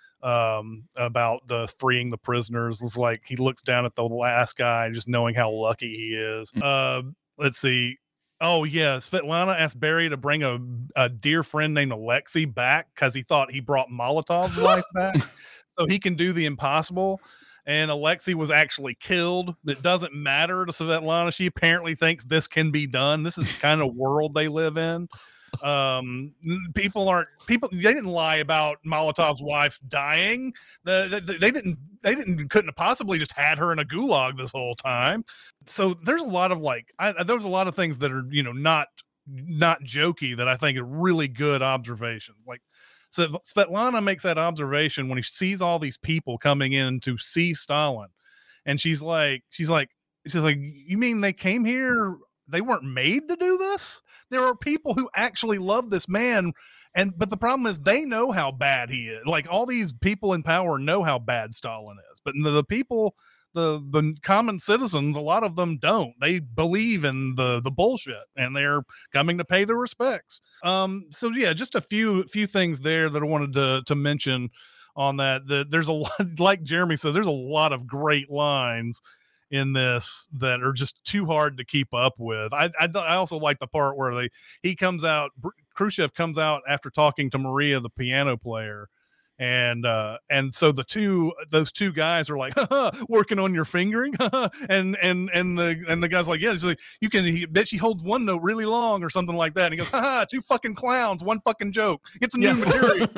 um about the freeing the prisoners. It's like he looks down at the last guy just knowing how lucky he is. Uh let's see. Oh yeah, Svetlana asked Barry to bring a, a dear friend named Alexei back because he thought he brought Molotov's life back so he can do the impossible. And Alexei was actually killed. It doesn't matter to Svetlana. She apparently thinks this can be done. This is the kind of world they live in. Um, people aren't people. They didn't lie about Molotov's wife dying. The, the, they didn't. They didn't. Couldn't have possibly just had her in a gulag this whole time. So there's a lot of like. I, there's a lot of things that are you know not not jokey that I think are really good observations. Like, so Svetlana makes that observation when he sees all these people coming in to see Stalin, and she's like, she's like, she's like, you mean they came here? They weren't made to do this. There are people who actually love this man. And, but the problem is they know how bad he is. Like all these people in power know how bad Stalin is, but the, the people, the, the common citizens, a lot of them don't. They believe in the, the bullshit and they're coming to pay their respects. Um, so yeah, just a few, few things there that I wanted to, to mention on that. The, there's a lot, like Jeremy said, there's a lot of great lines in this that are just too hard to keep up with. I, I, I also like the part where they he comes out, Khrushchev comes out after talking to Maria, the piano player, And uh, and so the two those two guys are like working on your fingering, and and and the and the guy's like, yeah, like, you can he, bet she holds one note really long or something like that. And he goes, ha, two fucking clowns, one fucking joke. It's a new yeah. material.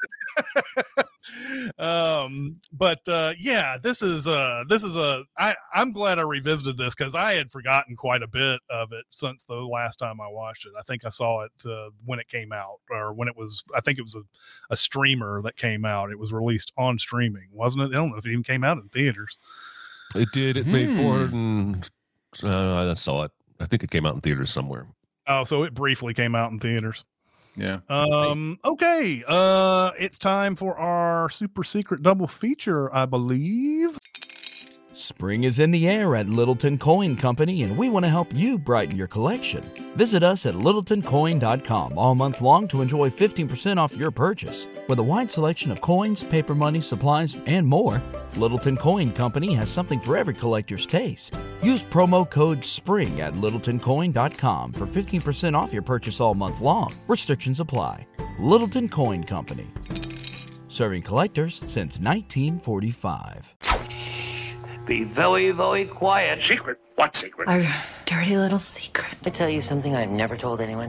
um, but uh, yeah, this is uh this is a I I'm glad I revisited this because I had forgotten quite a bit of it since the last time I watched it. I think I saw it uh, when it came out, or when it was. I think it was a, a streamer that came out. It was released on streaming, wasn't it? I don't know if it even came out in theaters. It did. It hmm. made four hundred and uh, I saw it. I think it came out in theaters somewhere. Oh, so it briefly came out in theaters. Yeah. Um. Okay. Uh, it's time for our super secret double feature, I believe. Spring is in the air at Littleton Coin Company, and we want to help you brighten your collection. Visit us at littleton coin dot com all month long to enjoy fifteen percent off your purchase. With a wide selection of coins, paper money, supplies, and more, Littleton Coin Company has something for every collector's taste. Use promo code SPRING at littleton coin dot com for fifteen percent off your purchase all month long. Restrictions apply. Littleton Coin Company. Serving collectors since nineteen forty-five. Be very, very quiet. Secret? What secret? Our dirty little secret. I tell you something I've never told anyone.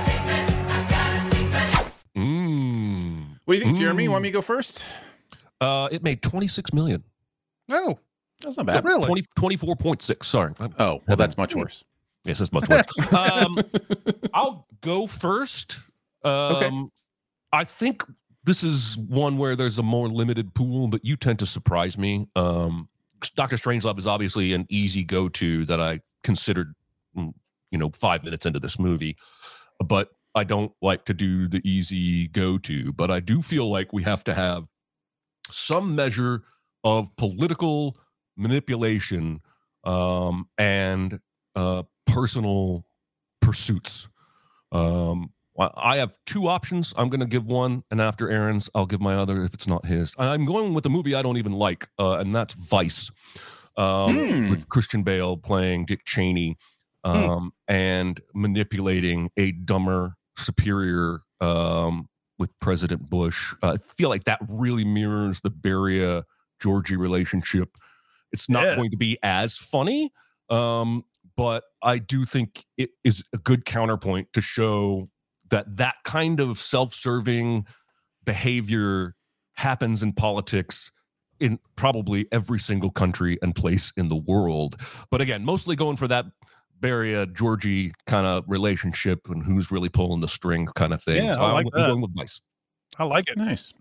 Mm. What do you think, mm. Jeremy? You want me to go first? Uh, it made twenty-six million. Oh, that's not bad. Really? twenty, twenty-four point six. Sorry. Oh, well, that's much worse. Yes, that's much worse. um, I'll go first. Um, okay. I think this is one where there's a more limited pool, but you tend to surprise me. Um, Doctor Strangelove is obviously an easy go-to that I considered, you know, five minutes into this movie, but I don't like to do the easy go-to, but I do feel like we have to have some measure of political manipulation um, and uh, personal pursuits. Um, I have two options. I'm going to give one, and after Aaron's, I'll give my other if it's not his. I'm going with a movie I don't even like, uh, and that's Vice, um, mm. with Christian Bale playing Dick Cheney um, mm. and manipulating a dumber, superior um, with President Bush. Uh, I feel like that really mirrors the Beria-Georgie relationship. It's not yeah. going to be as funny, um, but I do think it is a good counterpoint to show that that kind of self-serving behavior happens in politics in probably every single country and place in the world. But again, mostly going for that Beria-Georgie kind of relationship and who's really pulling the string kind of thing. Yeah, so I like I'm that. going with Vice. I like it. Nice.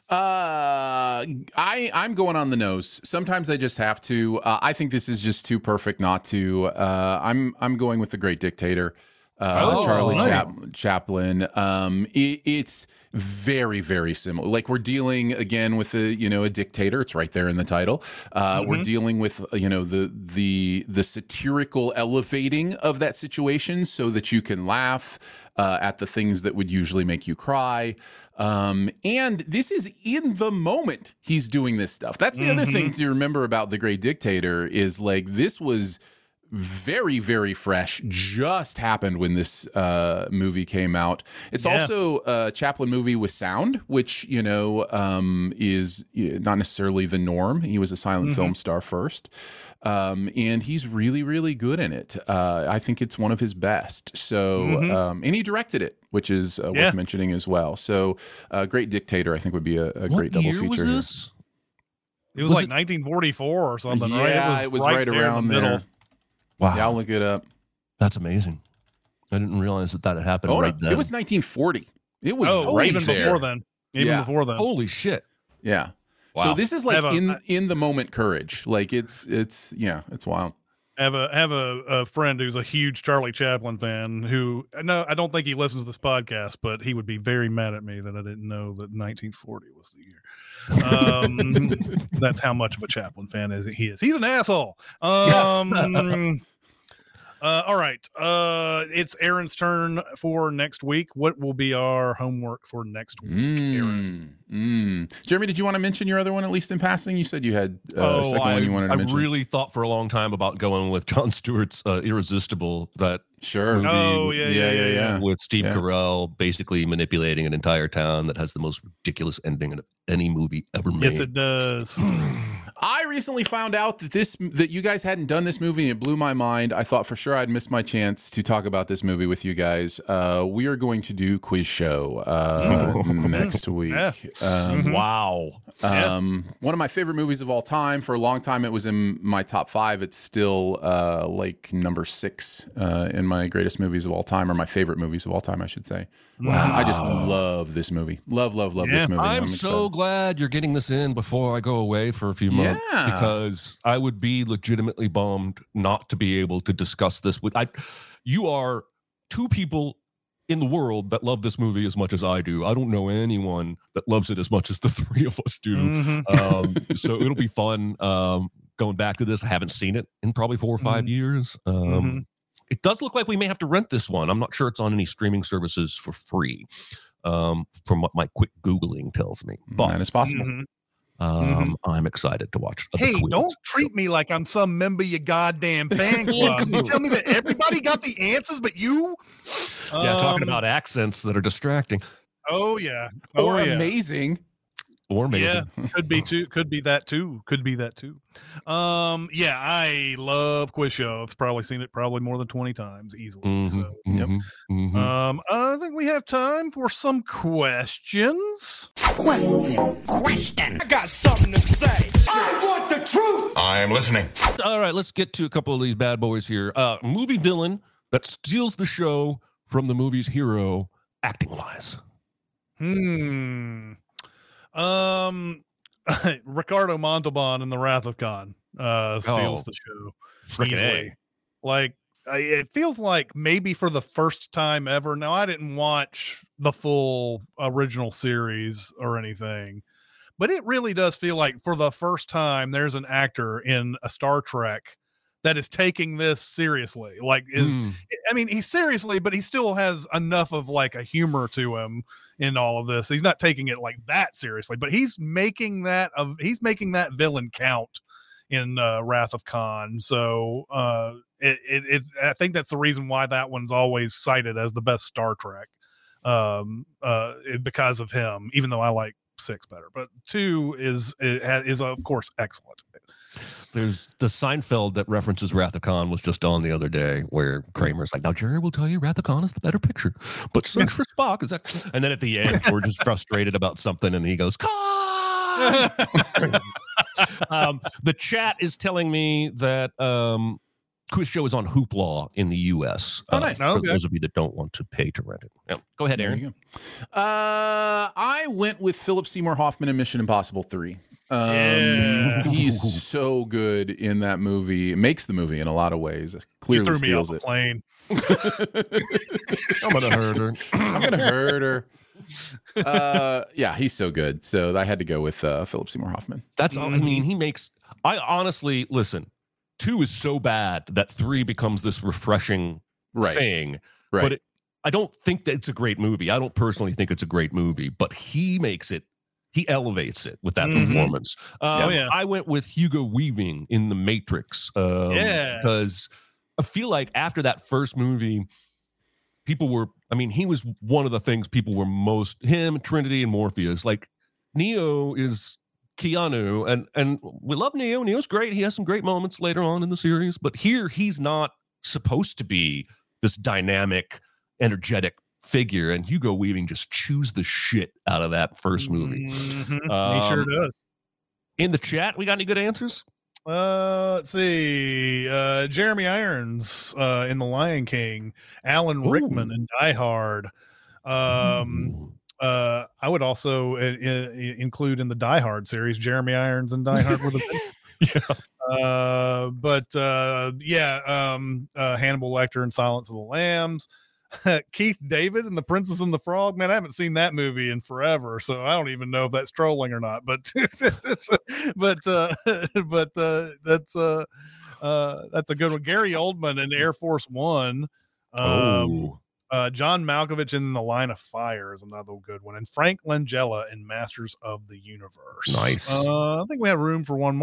Uh, I I'm going on the nose. Sometimes I just have to. Uh, I think this is just too perfect not to. Uh, I'm I'm going with The Great Dictator. Uh, oh, Charlie nice. Chap- Chaplin. Um, it, it's very, very similar. Like we're dealing again with a you know a dictator. It's right there in the title. Uh, mm-hmm. We're dealing with you know the the the satirical elevating of that situation so that you can laugh uh, at the things that would usually make you cry. Um, and this is in the moment he's doing this stuff. That's the mm-hmm. other thing to remember about The Great Dictator is like this was very, very fresh, just happened when this uh, movie came out. It's yeah. also a Chaplin movie with sound, which, you know, um, is not necessarily the norm. He was a silent mm-hmm. film star first. Um, and he's really, really good in it. Uh, I think it's one of his best. So, mm-hmm. um, and he directed it, which is uh, yeah. worth mentioning as well. So, uh, Great Dictator, I think would be a, a great double feature. What year was this? It was, was like it? nineteen forty-four or something, yeah, right? Yeah, it was, it was right, right there around in the middle. There. Wow. Yeah, I'll look it up. That's amazing. I didn't realize that that had happened oh, right no, then. It was nineteen forty. It was oh, right even there. before then. Even yeah. before then. Holy shit. Yeah. Wow. So this is like a, in I, in the moment courage. Like it's it's yeah, it's wild. I have a have a, a friend who's a huge Charlie Chaplin fan who no, I don't think he listens to this podcast, but he would be very mad at me that I didn't know that nineteen forty was the year. Um, that's how much of a Chaplin fan is he is. He's an asshole. Um, uh, all right. Uh, it's Aaron's turn for next week. What will be our homework for next week, mm, Aaron? Mm. Jeremy, did you want to mention your other one at least in passing? You said you had uh, oh, a second I, one you wanted to I mention. I really thought for a long time about going with Jon Stewart's uh, Irresistible. That Sure. movie Oh, yeah, yeah, yeah, yeah. with Steve Yeah. Carell basically manipulating an entire town that has the most ridiculous ending of any movie ever made. Yes, it does. I recently found out that this that you guys hadn't done this movie, and it blew my mind. I thought for sure I'd miss my chance to talk about this movie with you guys. Uh, we are going to do quiz show uh, next week. Yeah. Um, Wow. Um, one of my favorite movies of all time. For a long time, it was in my top five. It's still uh, like number six uh, in my greatest movies of all time, or my favorite movies of all time, I should say. Wow. I just love this movie. Love, love, love Yeah. this movie. I'm so excited. glad you're getting this in before I go away for a few months Yeah. because I would be legitimately bummed not to be able to discuss this with I. You are two people in the world that love this movie as much as I do. I don't know anyone that loves it as much as the three of us do. Mhm. Um, so it'll be fun um, going back to this. I haven't seen it in probably four or five Mhm. years. Um, Mhm. It does look like we may have to rent this one. I'm not sure it's on any streaming services for free, um, from what my quick Googling tells me. But That is possible. Mhm. um, I'm excited to watch. the Hey, quiz. don't treat me like I'm some member of your goddamn fan club. You tell me that everybody got the answers, but you? Yeah, talking Um, about accents that are distracting Oh yeah. Oh Or yeah. amazing. or amazing. Yeah, could be too. Could be that too. Could be that too. Um, yeah, I love Quiz Show. I've probably seen it probably more than twenty times easily. Mhm, So, mhm, mhm. um, I think we have time for some questions. Question. Question. I got something to say. I want the truth. I am listening. All right, let's get to a couple of these bad boys here. Uh, movie villain that steals the show from the movie's hero, acting wise. Hmm. Um, Ricardo Montalban in The Wrath of Khan uh, steals Oh, the show. frickin' easily. A. Like I, it feels like maybe for the first time ever. Now I didn't watch the full original series or anything, but it really does feel like for the first time there's an actor in a Star Trek that is taking this seriously. Like is Hmm. I mean he's seriously, but he still has enough of like a humor to him in all of this. He's not taking it like that seriously, but he's making that of he's making that villain count in uh, Wrath of Khan. So uh, it, it, it, I think that's the reason why that one's always cited as the best Star Trek, um, uh, it, because of him. Even though I like six better, but two is is of course excellent. There's the Seinfeld that references Wrath of Khan was just on the other day, where Kramer's like, "Now Jerry will tell you Wrath of Khan is the better picture, but search for Spock is that?" And then at the end, we're just frustrated about something, and he goes, "Khan." um, the chat is telling me that um, Quiz Show is on Hoopla in the U S. Oh, nice. Uh, for Okay. those of you that don't want to pay to rent it. Yeah. Go ahead, There Aaron. you go. Uh, I went with Philip Seymour Hoffman in Mission Impossible three. Um, Yeah. He's so good in that movie. Makes the movie in a lot of ways. You Clearly threw me off steals the it. plane. I'm gonna hurt her. I'm gonna hurt her. Uh, yeah, he's so good. So I had to go with uh, Philip Seymour Hoffman. That's all. I mean, he makes. I honestly listen. Two is so bad that three becomes this refreshing Right. thing. Right. But it, I don't think that it's a great movie. I don't personally think it's a great movie, but he makes it. He elevates it with that Mhm. performance. Um, Oh, yeah. I went with Hugo Weaving in The Matrix. Um, Yeah. because I feel like after that first movie, people were. I mean, he was one of the things people were most. Him, Trinity, and Morpheus. Like Neo is Keanu, and and we love Neo. Neo's great. He has some great moments later on in the series, but here he's not supposed to be this dynamic, energetic figure. And Hugo Weaving just chews the shit out of that first movie. Mhm. he Um, sure does. In the chat, we got any good answers? Uh, let's see. Uh, Jeremy Irons uh, in The Lion King, Alan Ooh. Rickman in Die Hard. Um, Ooh. uh, I would also uh, i- include in the Die Hard series Jeremy Irons and Die Hard with a Yeah. uh, but uh, yeah, um, uh, Hannibal Lecter in Silence of the Lambs. Keith David and The Princess and the Frog. Man, I haven't seen that movie in forever, so I don't even know if that's trolling or not. But it's, but uh, but uh, that's uh, uh, that's a good one. Gary Oldman in Air Force One. Um, Oh. uh, John Malkovich in The Line of Fire is another good one, and Frank Langella in Masters of the Universe. Nice. Uh, I think we have room for one more.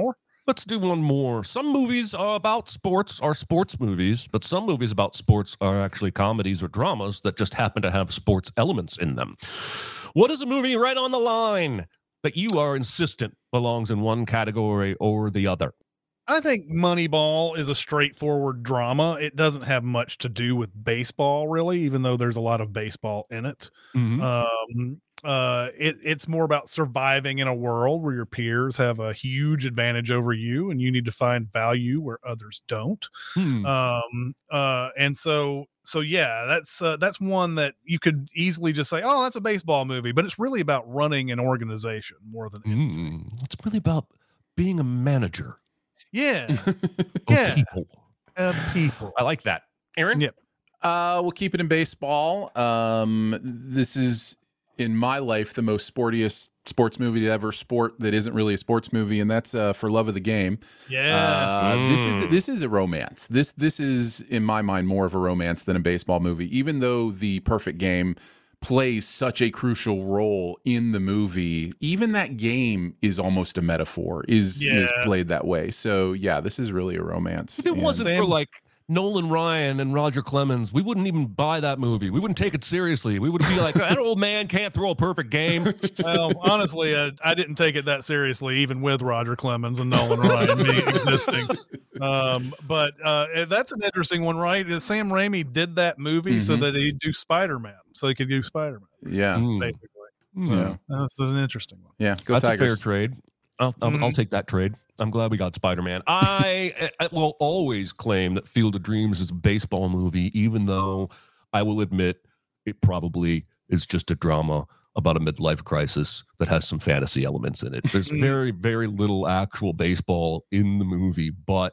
Let's do one more. Some movies are about sports are sports movies, but some movies about sports are actually comedies or dramas that just happen to have sports elements in them. What is a movie right on the line that you are insistent belongs in one category or the other? I think Moneyball is a straightforward drama. It doesn't have much to do with baseball, really, even though there's a lot of baseball in it. Mm-hmm. Um, uh, it it's more about surviving in a world where your peers have a huge advantage over you, and you need to find value where others don't. Hmm. Um, uh, and so, so yeah, that's uh, that's one that you could easily just say, "Oh, that's a baseball movie," but it's really about running an organization more than anything. Mm. It's really about being a manager. Yeah, of yeah, people. of people. I like that, Aaron. Yep. Uh, we'll keep it in baseball. Um, this is, in my life, the most sportiest sports movie to ever sport that isn't really a sports movie, and that's uh, For Love of the Game. Yeah. Uh, Mm. This is this is a romance. This this is, in my mind, more of a romance than a baseball movie. Even though The Perfect Game plays such a crucial role in the movie, even that game is almost a metaphor. Is Yeah. is played that way. So yeah, this is really a romance. If it And- wasn't Sam- for like Nolan Ryan and Roger Clemens, we wouldn't even buy that movie. We wouldn't take it seriously. We would be like, that old man can't throw a perfect game. Well, honestly, uh, I didn't take it that seriously, even with Roger Clemens and Nolan Ryan being existing. Um, but uh, that's an interesting one, right? Is Sam Raimi did that movie so Mhm. that he'd do Spider-Man, so he could do Spider-Man, yeah, Mm. basically. Mm. So uh, this is an interesting one. yeah. Go That's Tigers. a fair trade. I'll, I'll, I'll Mhm. take that trade. I'm glad we got Spider-Man. I, I will always claim that Field of Dreams is a baseball movie, even though I will admit it probably is just a drama about a midlife crisis that has some fantasy elements in it. There's very, very little actual baseball in the movie, but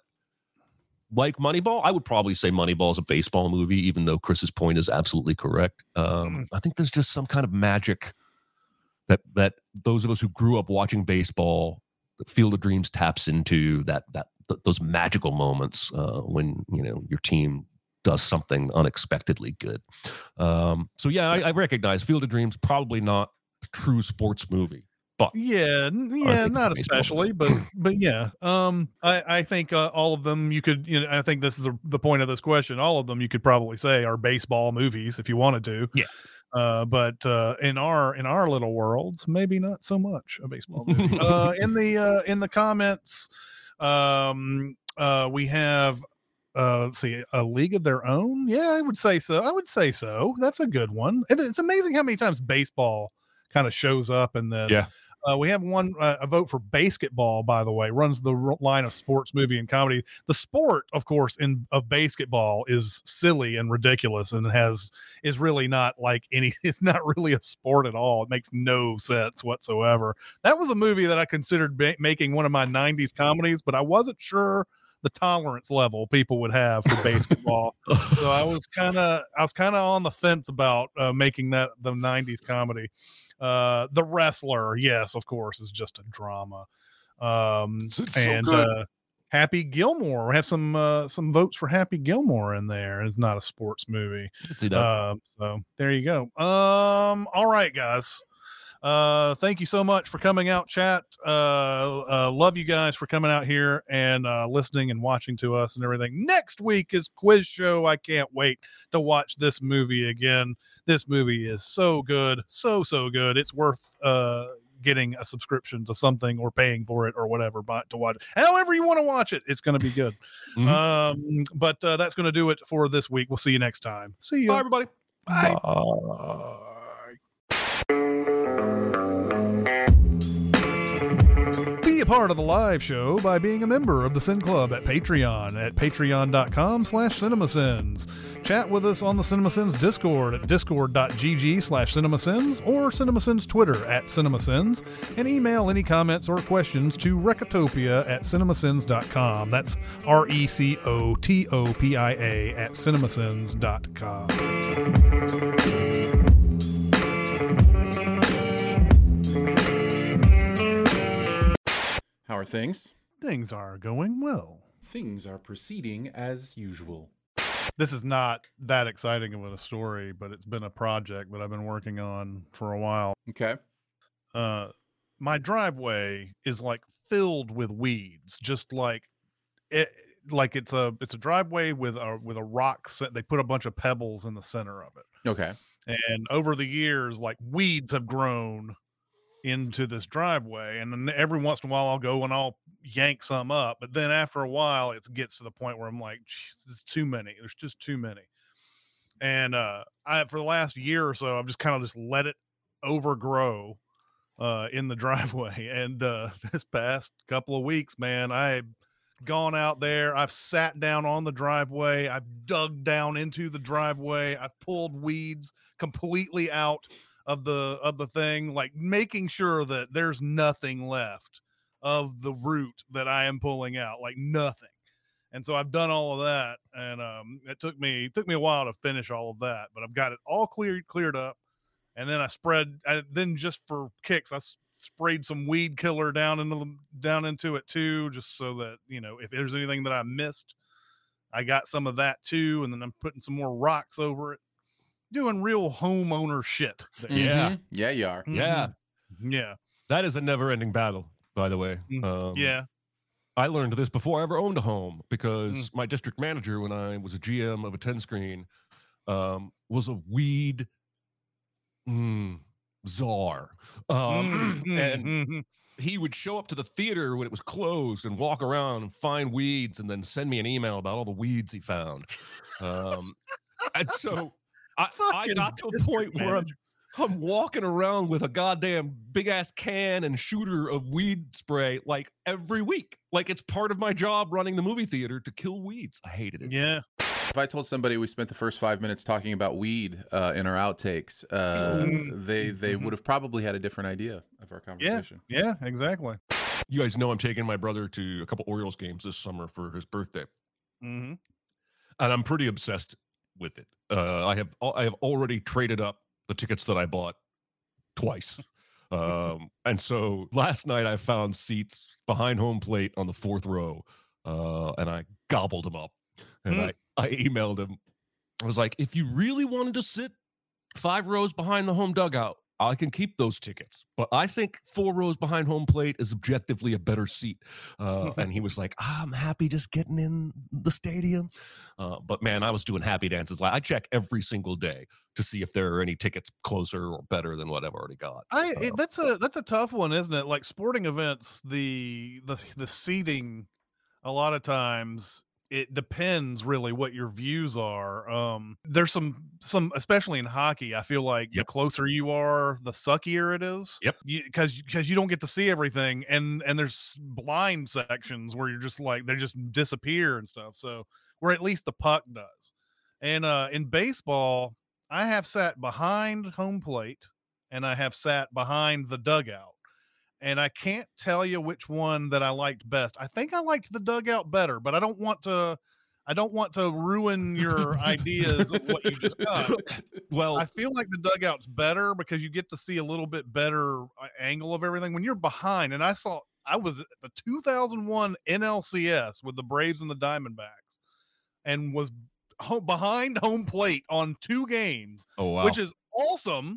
like Moneyball, I would probably say Moneyball is a baseball movie, even though Chris's point is absolutely correct. Um, I think there's just some kind of magic that that those of us who grew up watching baseball, the Field of Dreams taps into that that th- those magical moments uh, when you know your team does something unexpectedly good. Um, so yeah, I, I recognize Field of Dreams probably not a true sports movie, but Yeah, n- I yeah, think not it's a baseball especially, but but yeah. Um, I I think uh, all of them you could. You know, I think this is the the point of this question. All of them you could probably say are baseball movies if you wanted to. Yeah. Uh, but uh, in our in our little worlds, maybe not so much a baseball movie. uh, in the uh, in the comments, um, uh, we have uh, let's see, A League of Their Own. Yeah, I would say so. I would say so. That's a good one. And it's amazing how many times baseball kind of shows up in this. Yeah. Uh, we have one uh, a vote for Basketball, by the way, runs the r- line of sports movie and comedy. The sport, of course, in of basketball is silly and ridiculous, and has is really not like any. It's not really a sport at all. It makes no sense whatsoever. That was a movie that I considered ba- making one of my nineties comedies, but I wasn't sure the tolerance level people would have for basketball. So I was kind of I was kind of on the fence about uh, making that the nineties comedy. Uh, The Wrestler, yes, of course, is just a drama. Um, It's so and good. uh, Happy Gilmore, we have some uh, some votes for Happy Gilmore in there. It's not a sports movie. see that. Um, so there you go. Um, all right, guys. Uh, thank you so much for coming out, chat. Uh, uh, love you guys for coming out here and uh, listening and watching to us and everything. Next week is quiz show. I can't wait to watch this movie again. This movie is so good, so so good. It's worth uh getting a subscription to something or paying for it or whatever, but to watch it. However you want to watch it, it's going to be good. Mhm. Um, but uh, that's going to do it for this week. We'll see you next time. See you. Bye, everybody. Bye. Be a part of the live show by being a member of the Sin Club at Patreon at patreon.com slash cinemasins. Chat with us on the CinemaSins Discord at discord.gg slash cinemasins or CinemaSins Twitter at cinemasins, and email any comments or questions to recotopia at cinemasins dot com. That's R E C O T O P I A at cinemasins dot com. How are things? Things are going well. Things are proceeding as usual. This is not that exciting of a story, but it's been a project that I've been working on for a while. Okay. Uh, my driveway is like filled with weeds, just like it, like it's a it's a driveway with a with a rock set. They put a bunch of pebbles in the center of it. Okay. And over the years, like weeds have grown into this driveway, and then every once in a while I'll go and I'll yank some up, but then after a while it gets to the point where I'm like, there's too many. There's just too many. And uh, I for the last year or so, I've just kind of just let it overgrow uh, in the driveway. And uh, this past couple of weeks, man, I've gone out there. I've sat down on the driveway. I've dug down into the driveway. I've pulled weeds completely out of the of the thing, like making sure that there's nothing left of the root that I am pulling out, like nothing. And so I've done all of that, and um, it took me it took me a while to finish all of that, but I've got it all cleared cleared up. And then I spread, I, then just for kicks, I s- sprayed some weed killer down into the, down into it too, just so that, you know, if there's anything that I missed, I got some of that too. And then I'm putting some more rocks over it, doing real homeowner shit. Mm-hmm. Yeah. Yeah, you are. Mm-hmm. Yeah. Yeah. That is a never ending battle, by the way. Um, yeah. I learned this before I ever owned a home because Mm. my district manager, when I was a G M of a ten screen, um, was a weed mm, czar. Um, Mhm, and mhm. he would show up to the theater when it was closed and walk around and find weeds and then send me an email about all the weeds he found. Um, and so I, I Fucking got to a district point where I'm, managers. I'm walking around with a goddamn big ass can and shooter of weed spray like every week. Like it's part of my job running the movie theater to kill weeds. I hated it. Yeah. If I told somebody we spent the first five minutes talking about weed uh, in our outtakes, uh, Mhm. they they Mhm. would have probably had a different idea of our conversation. Yeah, exactly. You guys know I'm taking my brother to a couple Orioles games this summer for his birthday, Mm-hmm. and I'm pretty obsessed with it. Uh, I have I have already traded up the tickets that I bought twice. Um, and so last night I found seats behind home plate on the fourth row, uh, and I gobbled them up. And Hmm. I, I emailed him. I was like, if you really wanted to sit five rows behind the home dugout, I can keep those tickets. But I think four rows behind home plate is objectively a better seat. Uh, and he was like, ah, I'm happy just getting in the stadium. Uh, but man, I was doing happy dances. Like I check every single day to see if there are any tickets closer or better than what I've already got. I Uh, it, that's a that's a tough one, isn't it? Like sporting events, the the the seating, a lot of times it depends really what your views are. Um, there's some some especially in hockey. I feel like the Yep. closer you are, the suckier it is. Yep. Because because you don't get to see everything, and and there's blind sections where you're just like they just disappear and stuff. So where at least the puck does. And uh, in baseball, I have sat behind home plate and I have sat behind the dugout. And I can't tell you which one that I liked best. I think I liked the dugout better, but I don't want to I don't want to ruin your ideas of what you just got. well, I feel like the dugout's better because you get to see a little bit better uh, angle of everything when you're behind. And I saw I was at the two thousand one N L C S with the Braves and the Diamondbacks and was home, behind home plate on two games, oh wow. which is awesome.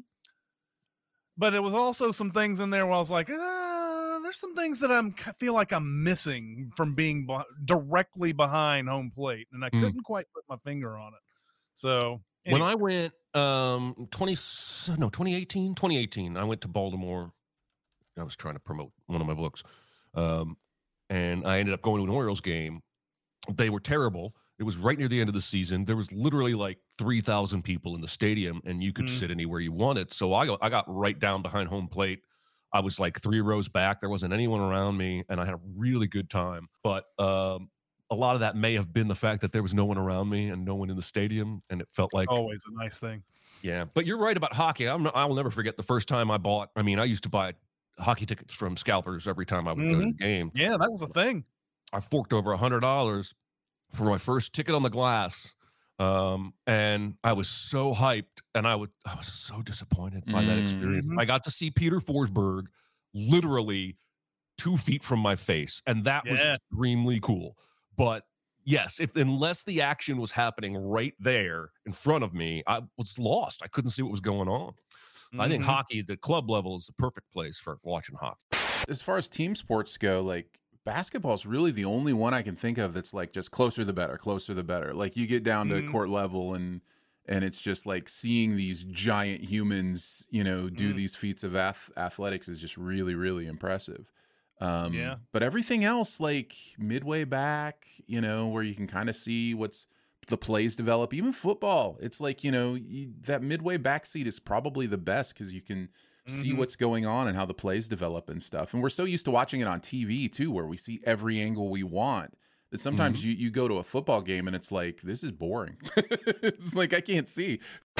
But it was also some things in there where I was like, uh, there's some things that I'm I feel like I'm missing from being be- directly behind home plate, and I Mm. couldn't quite put my finger on it. So When anyway. I went um twenty no twenty eighteen twenty eighteen, I went to Baltimore. I was trying to promote one of my books, um, and I ended up going to an Orioles game. They were terrible. It was right near the end of the season. There was literally like three thousand people in the stadium, and you could Mm. sit anywhere you wanted. So I got, I got right down behind home plate. I was like three rows back. There wasn't anyone around me, and I had a really good time. But um, a lot of that may have been the fact that there was no one around me and no one in the stadium, and it felt like always a nice thing. yeah. But you're right about hockey. I'm, I'll never forget the first time I bought. I mean, I used to buy hockey tickets from scalpers every time I would go to the game. Yeah, that was a thing. I forked over a hundred dollars for my first ticket on the glass, um, and I was so hyped, and I would I was so disappointed by that experience. Mhm. I got to see Peter Forsberg literally two feet from my face, and that was Yeah. extremely cool. But yes, if unless the action was happening right there in front of me, I was lost. I couldn't see what was going on. I think Mhm. hockey, the club level, is the perfect place for watching hockey. as far as team sports go, like basketball is really the only one I can think of that's like just closer the better, closer the better. Like you get down to mm. court level and and it's just like seeing these giant humans, you know, do mm. these feats of ath- athletics is just really, really impressive. Um, yeah. But everything else, like midway back, you know, where you can kind of see what's the plays develop. Even football, it's like, you know, you, that midway back seat is probably the best because you can see mm-hmm. what's going on and how the plays develop and stuff. And we're so used to watching it on T V too, where we see every angle we want, that sometimes mm-hmm. you, you go to a football game and it's like, this is boring. It's like, I can't see.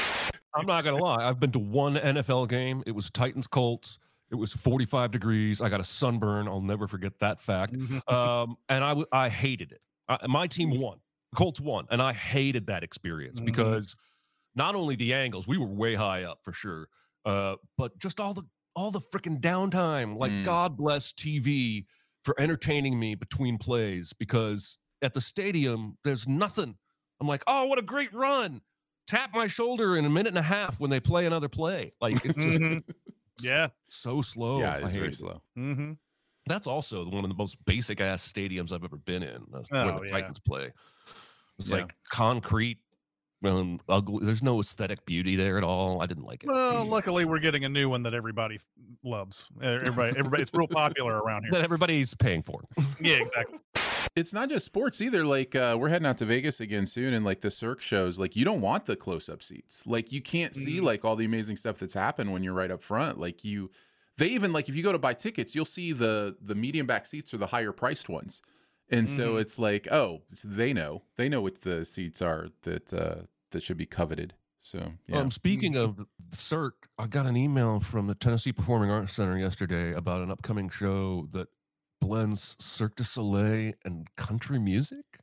I'm not going to lie. I've been to one N F L game. It was Titans Colts. It was forty-five degrees. I got a sunburn. I'll never forget that fact. um, and I, w- I hated it. I, my team won. Colts won. And I hated that experience mm-hmm. because not only the angles, we were way high up for sure. Uh, but just all the all the freaking downtime, like mm. God bless T V for entertaining me between plays, because at the stadium there's nothing. I'm like, oh, what a great run! Tap my shoulder in a minute and a half when they play another play. Like it's just yeah, so slow. Yeah, it's very slow. Mm-hmm. That's also one of the most basic ass stadiums I've ever been in, uh, oh, where the yeah. Titans play. It's yeah. like concrete. Um, ugly. There's no aesthetic beauty there at all. I didn't like it. Well, luckily we're getting a new one that everybody loves. Everybody, everybody, it's real popular around here. That everybody's paying for. Yeah, exactly. It's not just sports either. Like uh, we're heading out to Vegas again soon, and like the Cirque shows, like you don't want the close-up seats. Like you can't see mm. like all the amazing stuff that's happened when you're right up front. Like you, they even like if you go to buy tickets, you'll see the the medium back seats are the higher priced ones. And so mm-hmm. it's like, oh, so they know. They know what the seats are that uh, that should be coveted. So, yeah. Um, speaking of Cirque, I got an email from the Tennessee Performing Arts Center yesterday about an upcoming show that blends Cirque du Soleil and country music.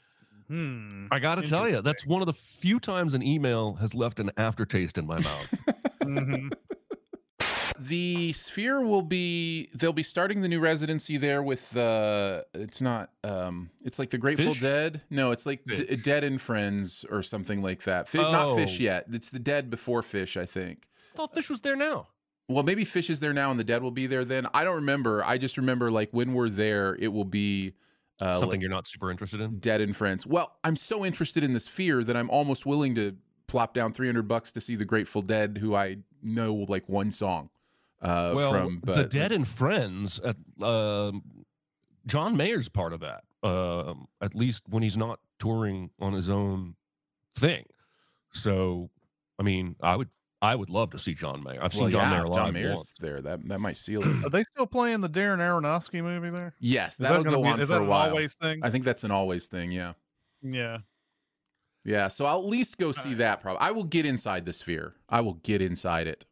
Hmm. I got to tell you, that's one of the few times an email has left an aftertaste in my mouth. mm-hmm. The Sphere will be, they'll be starting the new residency there with the, uh, it's not, um, it's like the Grateful Fish? Dead. No, it's like D- Dead and Friends or something like that. Fish, oh. Not Fish yet. It's the Dead before Fish, I think. I thought Fish was there now. Well, maybe Fish is there now and the Dead will be there then. I don't remember. I just remember like when we're there, it will be uh, something like you're not super interested in. Dead and Friends. Well, I'm so interested in the Sphere that I'm almost willing to plop down three hundred bucks to see the Grateful Dead, who I know like one song. Uh, well, from, but, the Dead and Friends, at, uh, John Mayer's part of that, uh, at least when he's not touring on his own thing. So, I mean, I would I would love to see John Mayer. I've well, seen John yeah, Mayer live. John Mayer's once. there. That that might seal it. Are they still playing the Darren Aronofsky movie there? Yes, that'll that go be, on is for that a an while. Always thing? I think that's an always thing. Yeah. Yeah. Yeah, so I'll at least go see that. Probably, I will get inside the Sphere. I will get inside it.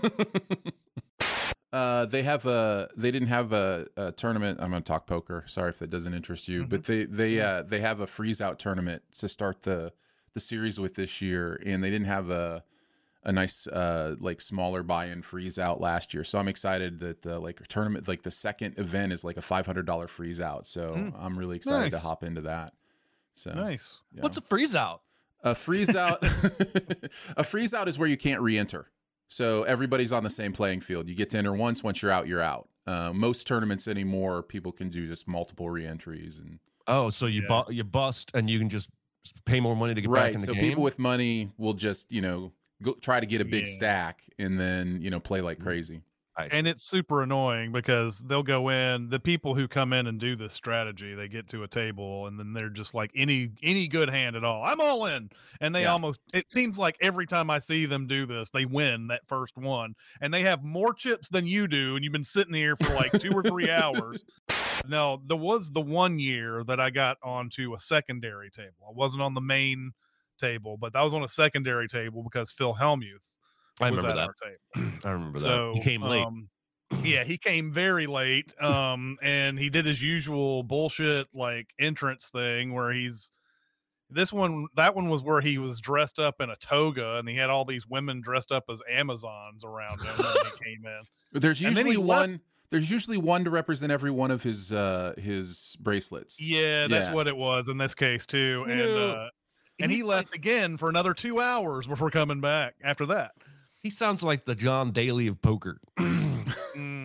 Uh, they have a. They didn't have a, a tournament. I'm going to talk poker. Sorry if that doesn't interest you, mm-hmm. but they they uh, they have a freeze out tournament to start the the series with this year, and they didn't have a a nice uh, like smaller buy-in freeze out last year. So I'm excited that the like tournament, like the second event, is like a five hundred dollars freeze out. So mm. I'm really excited nice. to hop into that. So nice. Yeah. What's a freeze out? A freeze out. A freeze out is where you can't re-enter. So everybody's on the same playing field. You get to enter once. Once you're out, you're out. Uh, most tournaments anymore, people can do just multiple re-entries. And oh, so you yeah. bu- you bust and you can just pay more money to get right. back in the so game? So people with money will just, you know, go, try to get a big yeah. stack and then, you know, play like crazy. And it's super annoying because they'll go in, the people who come in and do this strategy, they get to a table and then they're just like any any good hand at all. I'm all in. And they yeah. almost, it seems like every time I see them do this, they win that first one. And they have more chips than you do. And you've been sitting here for like two or three hours. No, there was the one year that I got onto a secondary table. I wasn't on the main table, but I was on a secondary table because Phil Hellmuth I was remember at that. our table. I remember so, that. He came late. Um, yeah, he came very late. Um, and he did his usual bullshit like entrance thing where he's this one, that one was where he was dressed up in a toga and he had all these women dressed up as Amazons around him when he came in. But there's usually one. Left. There's usually one to represent every one of his uh, his bracelets. Yeah, that's yeah. what it was in this case too. And no. uh, and he left again for another two hours before coming back after that. He sounds like the John Daly of poker. mm,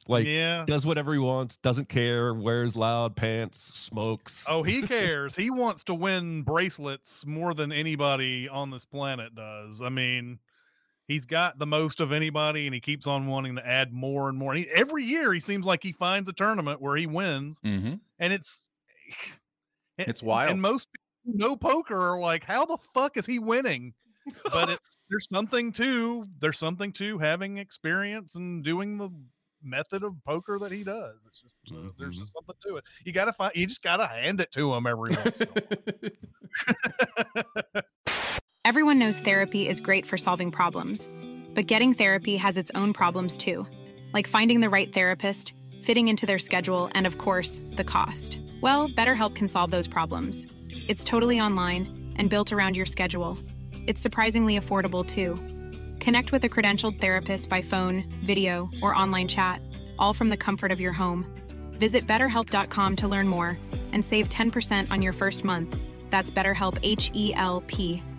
Like, yeah. does whatever he wants, doesn't care, wears loud pants, smokes. Oh, he cares. He wants to win bracelets more than anybody on this planet does. I mean, he's got the most of anybody, and he keeps on wanting to add more and more. He, every year, he seems like he finds a tournament where he wins, mm-hmm. and it's it's wild. And most people who know poker are like, "How the fuck is he winning?" But it's there's something to there's something to having experience and doing the method of poker that he does. It's just uh, mm-hmm. there's just something to it. You gotta find you just gotta hand it to him every once in a while. Everyone knows therapy is great for solving problems, but getting therapy has its own problems too, like finding the right therapist, fitting into their schedule, and of course, the cost. Well, BetterHelp can solve those problems. It's totally online and built around your schedule. It's surprisingly affordable too. Connect with a credentialed therapist by phone, video, or online chat, all from the comfort of your home. Visit better help dot com to learn more and save ten percent on your first month. That's BetterHelp, H E L P.